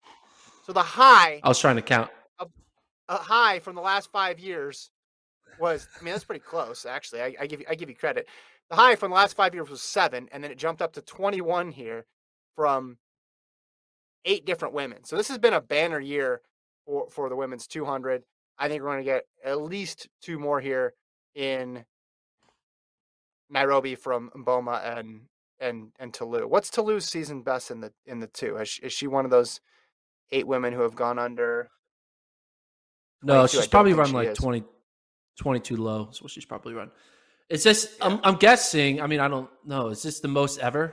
So the high, I was trying to count. a, a high from the last five years was, I mean, that's pretty close, actually. I, I give you, I give you credit. The high from the last five years was seven, and then it jumped up to twenty-one here from eight different women. So this has been a banner year for, for the women's two hundred. I think we're going to get at least two more here in Nairobi from Mboma and and and Tolu. What's Tolu's season best in the in the two? Is she, is she one of those eight women who have gone under? No, she's probably run she like is. twenty, twenty-two low. That's what she's probably run. It's just, yeah. I'm, I'm guessing. I mean, I don't know. Is this the most ever?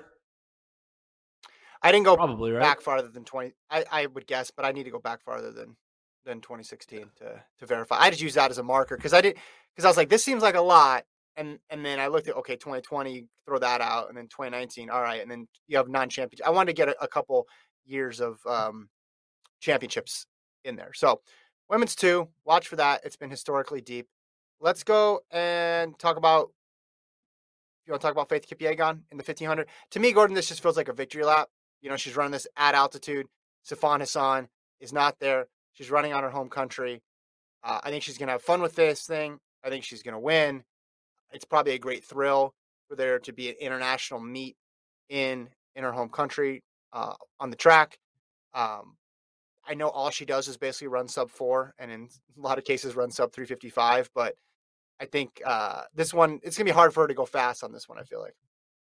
I didn't go probably right? back farther than twenty. I, I would guess, but I need to go back farther than than twenty sixteen to to verify. I just use that as a marker because I did because I was like, this seems like a lot. And and then I looked at, okay, twenty twenty, throw that out. And then twenty nineteen, all right. And then you have non-championship. I wanted to get a, a couple years of um, championships in there. So women's two, watch for that. It's been historically deep. Let's go and talk about, you want to talk about Faith Kipyegon in the fifteen hundred? To me, Gordon, this just feels like a victory lap. You know, she's running this at altitude. Sifan Hassan is not there. She's running on her home country. Uh, I think she's going to have fun with this thing. I think she's going to win. It's probably a great thrill for there to be an international meet in in her home country uh, on the track. Um, I know all she does is basically run sub four, and in a lot of cases run sub three fifty-five. But I think uh, this one, it's gonna be hard for her to go fast on this one. I feel like.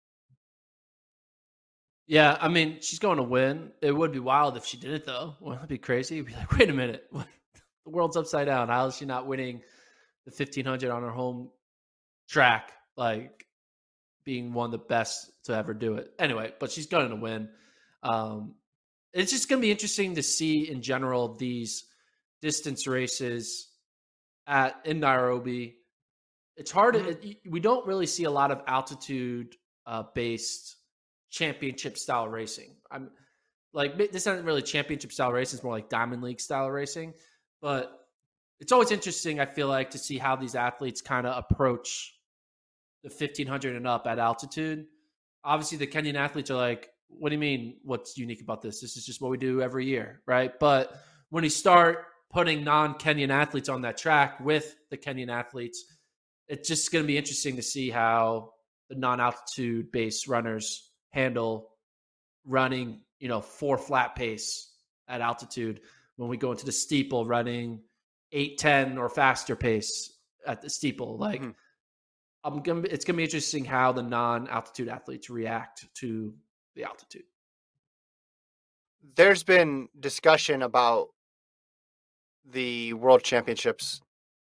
Yeah, I mean, she's going to win. It would be wild if she did it, though. Wouldn't it be crazy? You'd be like, wait a minute, the world's upside down. How is she not winning the fifteen hundred on her home track, like being one of the best to ever do it? Anyway, but she's going to win. Um, it's just going to be interesting to see in general these distance races at in Nairobi. It's hard. Mm-hmm. It, we don't really see a lot of altitude uh, based championship style racing. I'm like, this isn't really championship style racing. It's more like Diamond League style racing, but it's always interesting, I feel like, to see how these athletes kind of approach the fifteen hundred and up at altitude. Obviously, the Kenyan athletes are like, what do you mean, what's unique about this? This is just what we do every year, right? But when you start putting non-Kenyan athletes on that track with the Kenyan athletes, it's just going to be interesting to see how the non-altitude based runners handle running, you know, four flat pace at altitude when we go into the steeple running eight ten or faster pace at the steeple. Like, mm-hmm. I'm gonna it's gonna be interesting how the non-altitude athletes react to the altitude. There's been discussion about the World Championships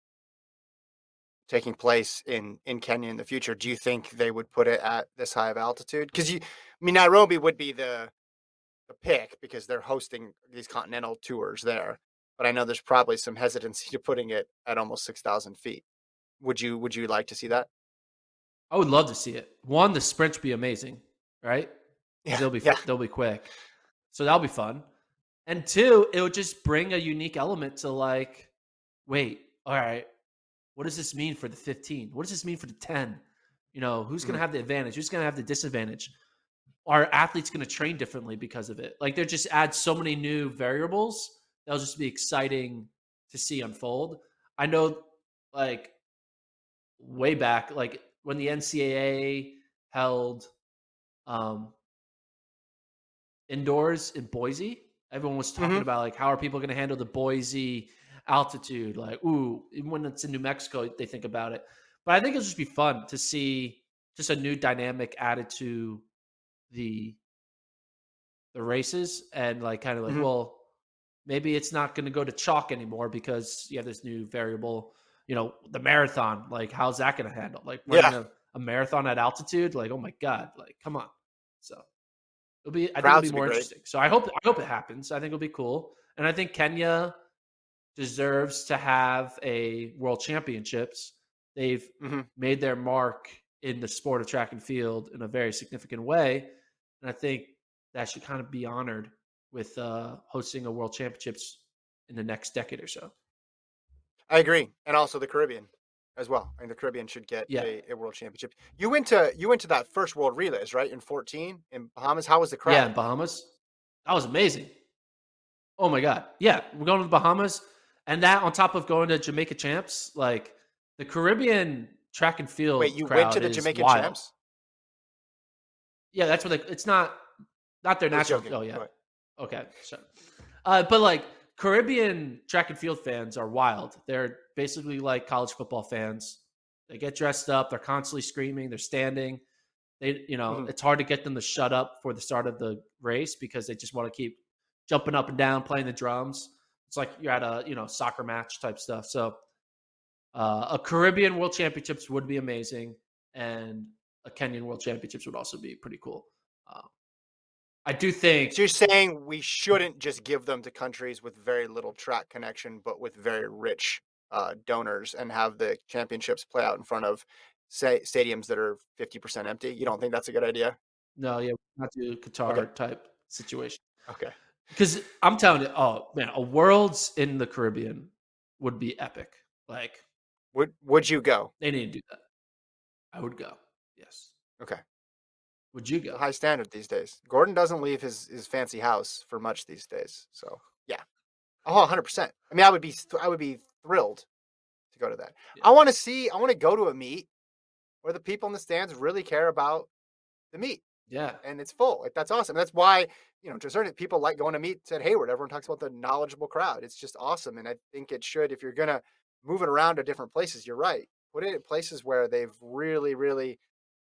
taking place in, in Kenya in the future. Do you think they would put it at this high of altitude? Because you, I mean, Nairobi would be the the pick because they're hosting these continental tours there. But I know there's probably some hesitancy to putting it at almost six thousand feet. Would you Would you like to see that? I would love to see it. One, the sprints be amazing, right? Yeah, they'll be yeah. they'll be quick, so that'll be fun. And two, it would just bring a unique element to like, wait, all right, what does this mean for the fifteen? What does this mean for the ten? You know, who's going to Mm. have the advantage? Who's going to have the disadvantage? Are athletes going to train differently because of it? Like, they just add so many new variables. That'll just be exciting to see unfold. I know, like, way back, like when the N C A A held um, indoors in Boise, everyone was talking Mhm. about, like, how are people going to handle the Boise altitude? Like, ooh, even when it's in New Mexico, they think about it. But I think it'll just be fun to see just a new dynamic added to the the races, and like kind of like, Mhm. well, maybe it's not going to go to chalk anymore because you have this new variable. You know, the marathon, like, how's that going to handle? Like, running Yeah. a, a marathon at altitude, like, oh my god, like, come on. So it'll be, I think Crowds it'll be would be more great. interesting. So I hope, I hope it happens. I think it'll be cool, and I think Kenya deserves to have a World Championships. They've Mhm. made their mark in the sport of track and field in a very significant way, and I think that should kind of be honored with uh, hosting a World Championships in the next decade or so. I agree, and also the Caribbean as well. I think the Caribbean should get Yeah. a, a World Championship. You went to you went to that first World Relays, right, in fourteen in Bahamas. How was the crowd? Yeah, in Bahamas, that was amazing. Oh my God. Yeah. We're going to the Bahamas. And that on top of going to Jamaica Champs, like the Caribbean track and field. Wait, you crowd went to the is Jamaican wild. Champs? Yeah, that's what they, it's not, not their I was national. joking. Oh, yeah. Go ahead. Okay. So, uh, but like Caribbean track and field fans are wild. They're basically like college football fans. They get dressed up. They're constantly screaming. They're standing. They, you know, Mhm. it's hard to get them to shut up for the start of the race because they just want to keep jumping up and down, playing the drums. It's like you're at a, you know, soccer match type stuff. So uh, a Caribbean World Championships would be amazing. And a Kenyan World Championships would also be pretty cool. Um, I do think. So you're saying we shouldn't just give them to countries with very little track connection, but with very rich uh, donors, and have the championships play out in front of, say, stadiums that are fifty percent empty? You don't think that's a good idea? No, yeah, not do Qatar Okay. type situation. Okay. Because I'm telling you, oh man, a Worlds in the Caribbean would be epic. Like, Would Would you go? they need to do that. I would go. Yes. Okay. Would you go? High standard these days. Gordon doesn't leave his, his fancy house for much these days. So yeah. Oh, one hundred percent. I mean, I would be I would be thrilled to go to that. Yeah. I want to see. I want to go to a meet where the people in the stands really care about the meet, Yeah. and it's full. Like that's awesome. That's why, you know, to certain people like going to meets at Hayward. Everyone talks about the knowledgeable crowd. It's just awesome, and I think it should. If you're gonna move it around to different places, you're right. Put it in places where they've really, really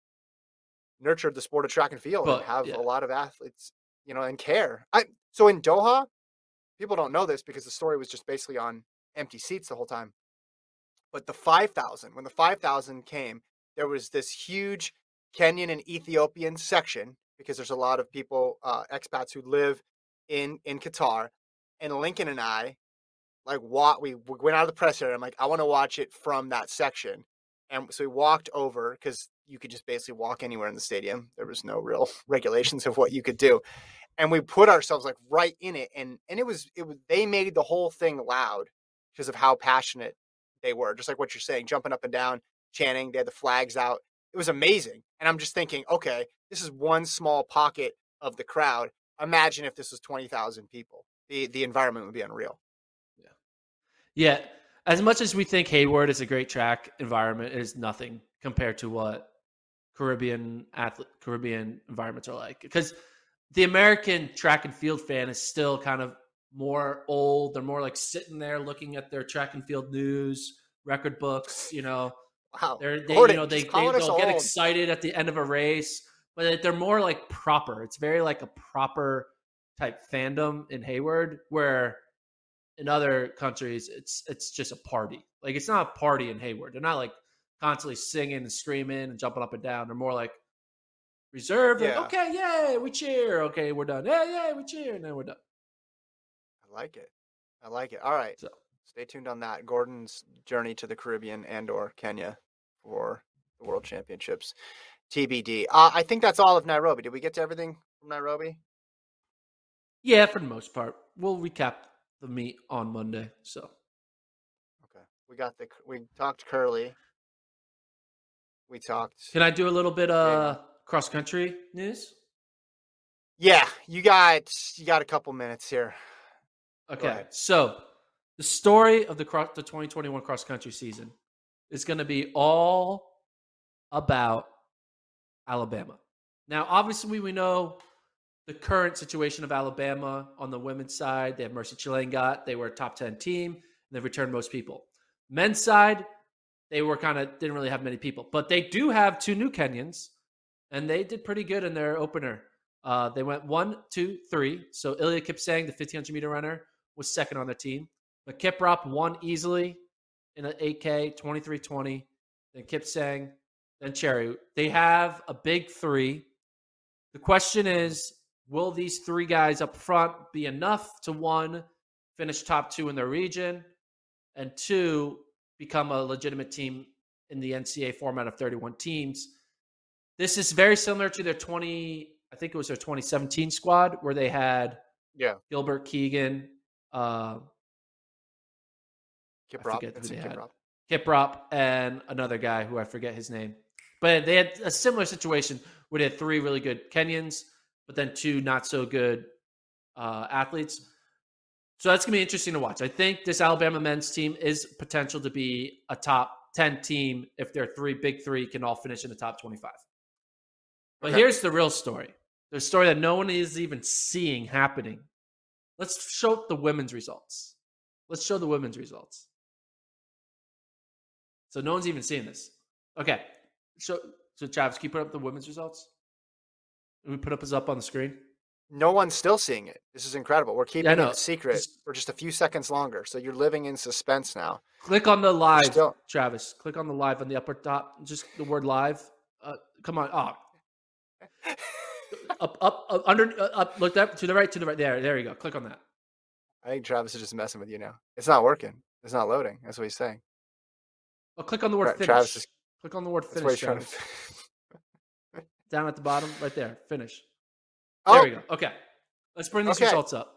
nurtured the sport of track and field But, and have yeah. a lot of athletes, you know, and care. I so in Doha, people don't know this because the story was just basically on empty seats the whole time. But the five thousand, when the five thousand came, there was this huge Kenyan and Ethiopian section because there's a lot of people, uh, expats who live in in Qatar. And Lincoln and I, like, wa- we we went out of the press area. I'm like, I want to watch it from that section. And so we walked over because you could just basically walk anywhere in the stadium. There was no real regulations of what you could do. And we put ourselves like right in it. And and it was it was they made the whole thing loud because of how passionate they were. Just like what you're saying, jumping up and down, chanting. They had the flags out. It was amazing. And I'm just thinking, okay, this is one small pocket of the crowd. Imagine if this was twenty thousand people. The the environment would be unreal. Yeah. As much as we think Hayward is a great track environment, it is nothing compared to what Caribbean athlete, Caribbean environments are like. Because the American track and field fan is still kind of more old. They're more like sitting there looking at their track and field news, record books, you know. Wow. They're, they, Gordon, you know, they, just they, calling us they'll get old. excited at the end of a race, but they're more like proper. It's very like a proper type fandom in Hayward, where in other countries, it's it's just a party. Like, it's not a party in Hayward. They're not like constantly singing and screaming and jumping up and down. They're more like reserved. Yeah. Like, okay, yay, we cheer. Okay, we're done. Yeah, yeah, we cheer, and then we're done. I like it. I like it. All right. So Stay tuned on that. Gordon's journey to the Caribbean and or Kenya for the World Championships. T B D. Uh, I think that's all of Nairobi. Did we get to everything from Nairobi? yeah, for the most part, we'll recap the meet on Monday. So Okay. We got the we talked curly. We talked. can I do a little bit of cross country news? Yeah, you got you got a couple minutes here. Okay, ahead. so the story of the cross, the twenty twenty-one cross country season is going to be all about Alabama. Now, obviously, we know the current situation of Alabama on the women's side. They have Mercy Chilengat. They were a top ten team, and they've returned most people. Men's side, they were kind of didn't really have many people, but they do have two new Kenyans, and they did pretty good in their opener. Uh, they went one, two, three. So Ilya Kipsang, the fifteen hundred meter runner, was second on their team. But Kiprop won easily in an eight K, twenty-three twenty. Then Kipsang, then Cherry. They have a big three. The question is, will these three guys up front be enough to, one, finish top two in their region, and two, become a legitimate team in the N C A A format of thirty-one teams? This is very similar to their twenty, I think it was their twenty seventeen squad, where they had Yeah. Gilbert Keegan, uh, I Kiprop. forget who Vincent they had. Kiprop. Kiprop, and another guy who I forget his name. But they had a similar situation where they had three really good Kenyans, but then two not so good uh, athletes. So that's going to be interesting to watch. I think this Alabama men's team is potential to be a top ten team if their three big three can all finish in the top twenty-five. But Okay. here's the real story. The story that no one is even seeing happening. Let's show the women's results. Let's show the women's results. So no one's even seeing this. Okay. So, so Travis, can you put up the women's results? Can we put up us up on the screen? No one's still seeing it. This is incredible. We're keeping Yeah, I it know. a secret Just- for just a few seconds longer. So you're living in suspense now. Click on the live, Still- Travis. Click on the live on the upper top. Just the word live. Uh, come on. Oh. up, up, up, under, uh, up. Look up to the right, to the right. There, there you go. Click on that. I think Travis is just messing with you now. It's not working. It's not loading. That's what he's saying. Oh, click on the word Tra- finish. Travis is- Click on the word That's finish. what he's trying to. Travis. Down at the bottom, right there. Finish. Oh, There we go. Okay. Let's bring these Okay. results up.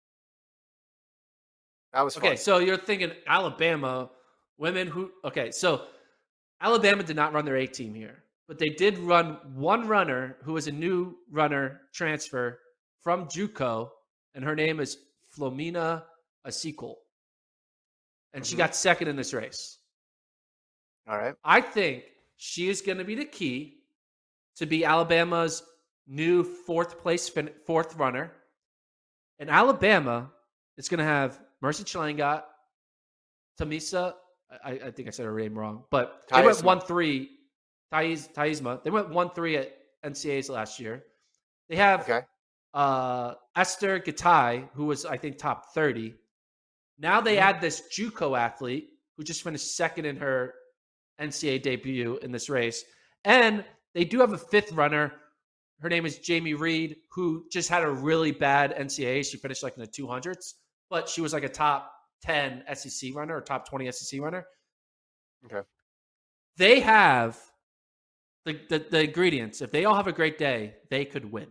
that was fun. Okay, so you're thinking Alabama women who okay, so Alabama did not run their A team here, but they did run one runner who was a new runner transfer from JUCO, and her name is Flomena Asikul. And she Mhm. got second in this race. All right. I think she is going to be the key to be Alabama's new fourth place fin- fourth runner. And Alabama is going to have Mercy Chelangat, Tamisa. I, I think I said her name wrong, but they went Taisma. one three. Thais Taisma. They went one three at N C A As last year. They have Okay. uh, Esther Gatai, who was I think top thirty. Now they Mhm. add this JUCO athlete who just finished second in her N C A A debut in this race. And they do have a fifth runner. Her name is Jamie Reed, who just had a really bad N C A A. She finished like in the two hundreds, but she was like a top ten S E C runner or top twenty S E C runner. Okay. They have the, the, the ingredients. If they all have a great day, they could win.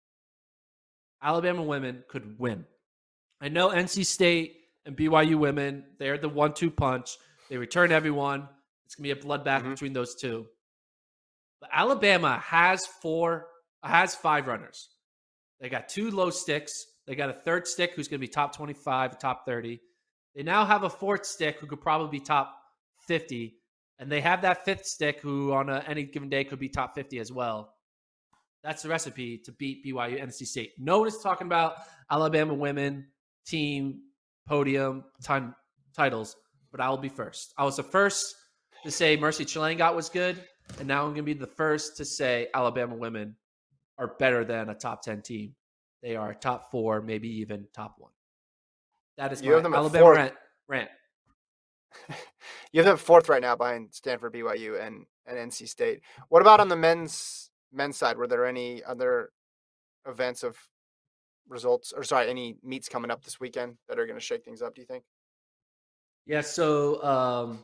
Alabama women could win. I know N C State and B Y U women, they're the one two punch. They return everyone. It's going to be a bloodbath Mhm. between those two. But Alabama has four, has five runners. They got two low sticks. They got a third stick who's going to be top twenty-five, top thirty. They now have a fourth stick who could probably be top fifty. And they have that fifth stick who on a, any given day could be top fifty as well. That's the recipe to beat B Y U N C State. No one is talking about Alabama women team podium ton, titles, but I will be first. I was the first to say Mercy Chelangat was good, and now I'm going to be the first to say Alabama women are better than a top ten team. They are top four, maybe even top one. That is You my have them at Alabama fourth. rant. rant. You have them fourth right now behind Stanford, B Y U, and, and N C State. What about on the men's men's side? Were there any other events of results, or sorry, any meets coming up this weekend that are going to shake things up? Do you think? Yeah, so um,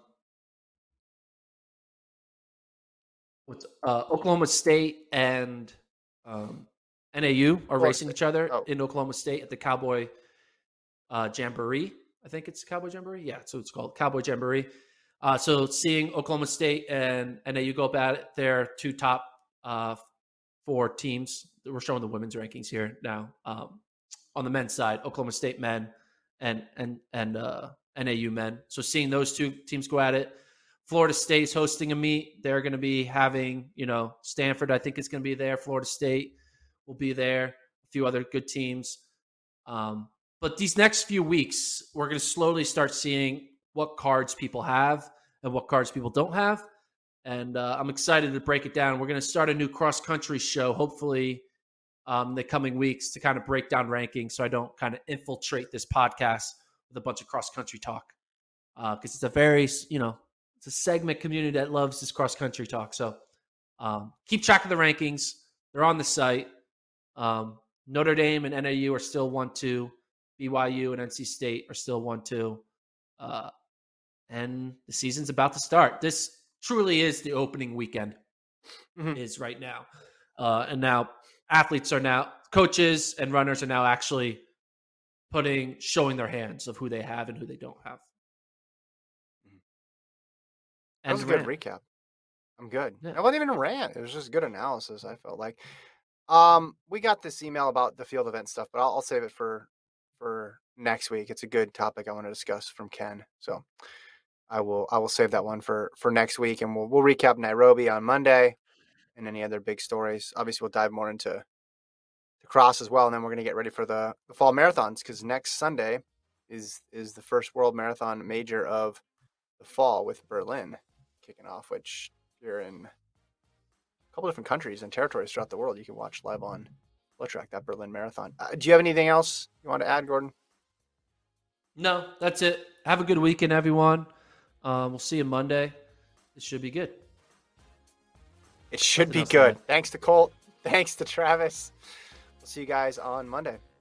what's uh, Oklahoma State and um, N A U are Florida racing State. each other Oh. in Oklahoma State at the Cowboy uh, Jamboree. I think it's Cowboy Jamboree. Yeah, so it's called Cowboy Jamboree. Uh, so seeing Oklahoma State and N A U go about it, they're two top uh, four teams. We're showing the women's rankings here now. Um, on the men's side, Oklahoma State men and and and uh, N A U men. So seeing those two teams go at it. Florida State's hosting a meet. They're going to be having, you know, Stanford, I think is going to be there. Florida State will be there. A few other good teams. Um, but these next few weeks, we're going to slowly start seeing what cards people have and what cards people don't have. And uh, I'm excited to break it down. We're going to start a new cross-country show, hopefully um, the coming weeks, to kind of break down rankings so I don't kind of infiltrate this podcast with a bunch of cross-country talk. Because uh, it's a very, you know, it's a segment community that loves this cross-country talk. So um, keep track of the rankings. They're on the site. Um, Notre Dame and N A U are still one two. B Y U and N C State are still one two. Uh, and the season's about to start. This truly is the opening weekend Mhm. is right now. Uh, and now athletes are now, coaches and runners are now actually putting, showing their hands of who they have and who they don't have. That was a rant. good recap. I'm good. Yeah. It wasn't even a rant. It was just good analysis, I felt like. Um, we got this email about the field event stuff, but I'll, I'll save it for for next week. It's a good topic I want to discuss from Ken. So I will I will save that one for for next week, and we'll we'll recap Nairobi on Monday and any other big stories. Obviously, we'll dive more into the cross as well, and then we're going to get ready for the, the fall marathons, because next Sunday is is the first World Marathon major of the fall, with Berlin kicking off, which if you're in a couple different countries and territories throughout the world, you can watch live on FloTrack, that Berlin Marathon. Uh, do you have anything else you want to add, Gordon? No, that's it. Have a good weekend, everyone. Um, we'll see you Monday. It should be good. It should Nothing be else to good. add. Thanks to Colt. Thanks to Travis. We'll see you guys on Monday.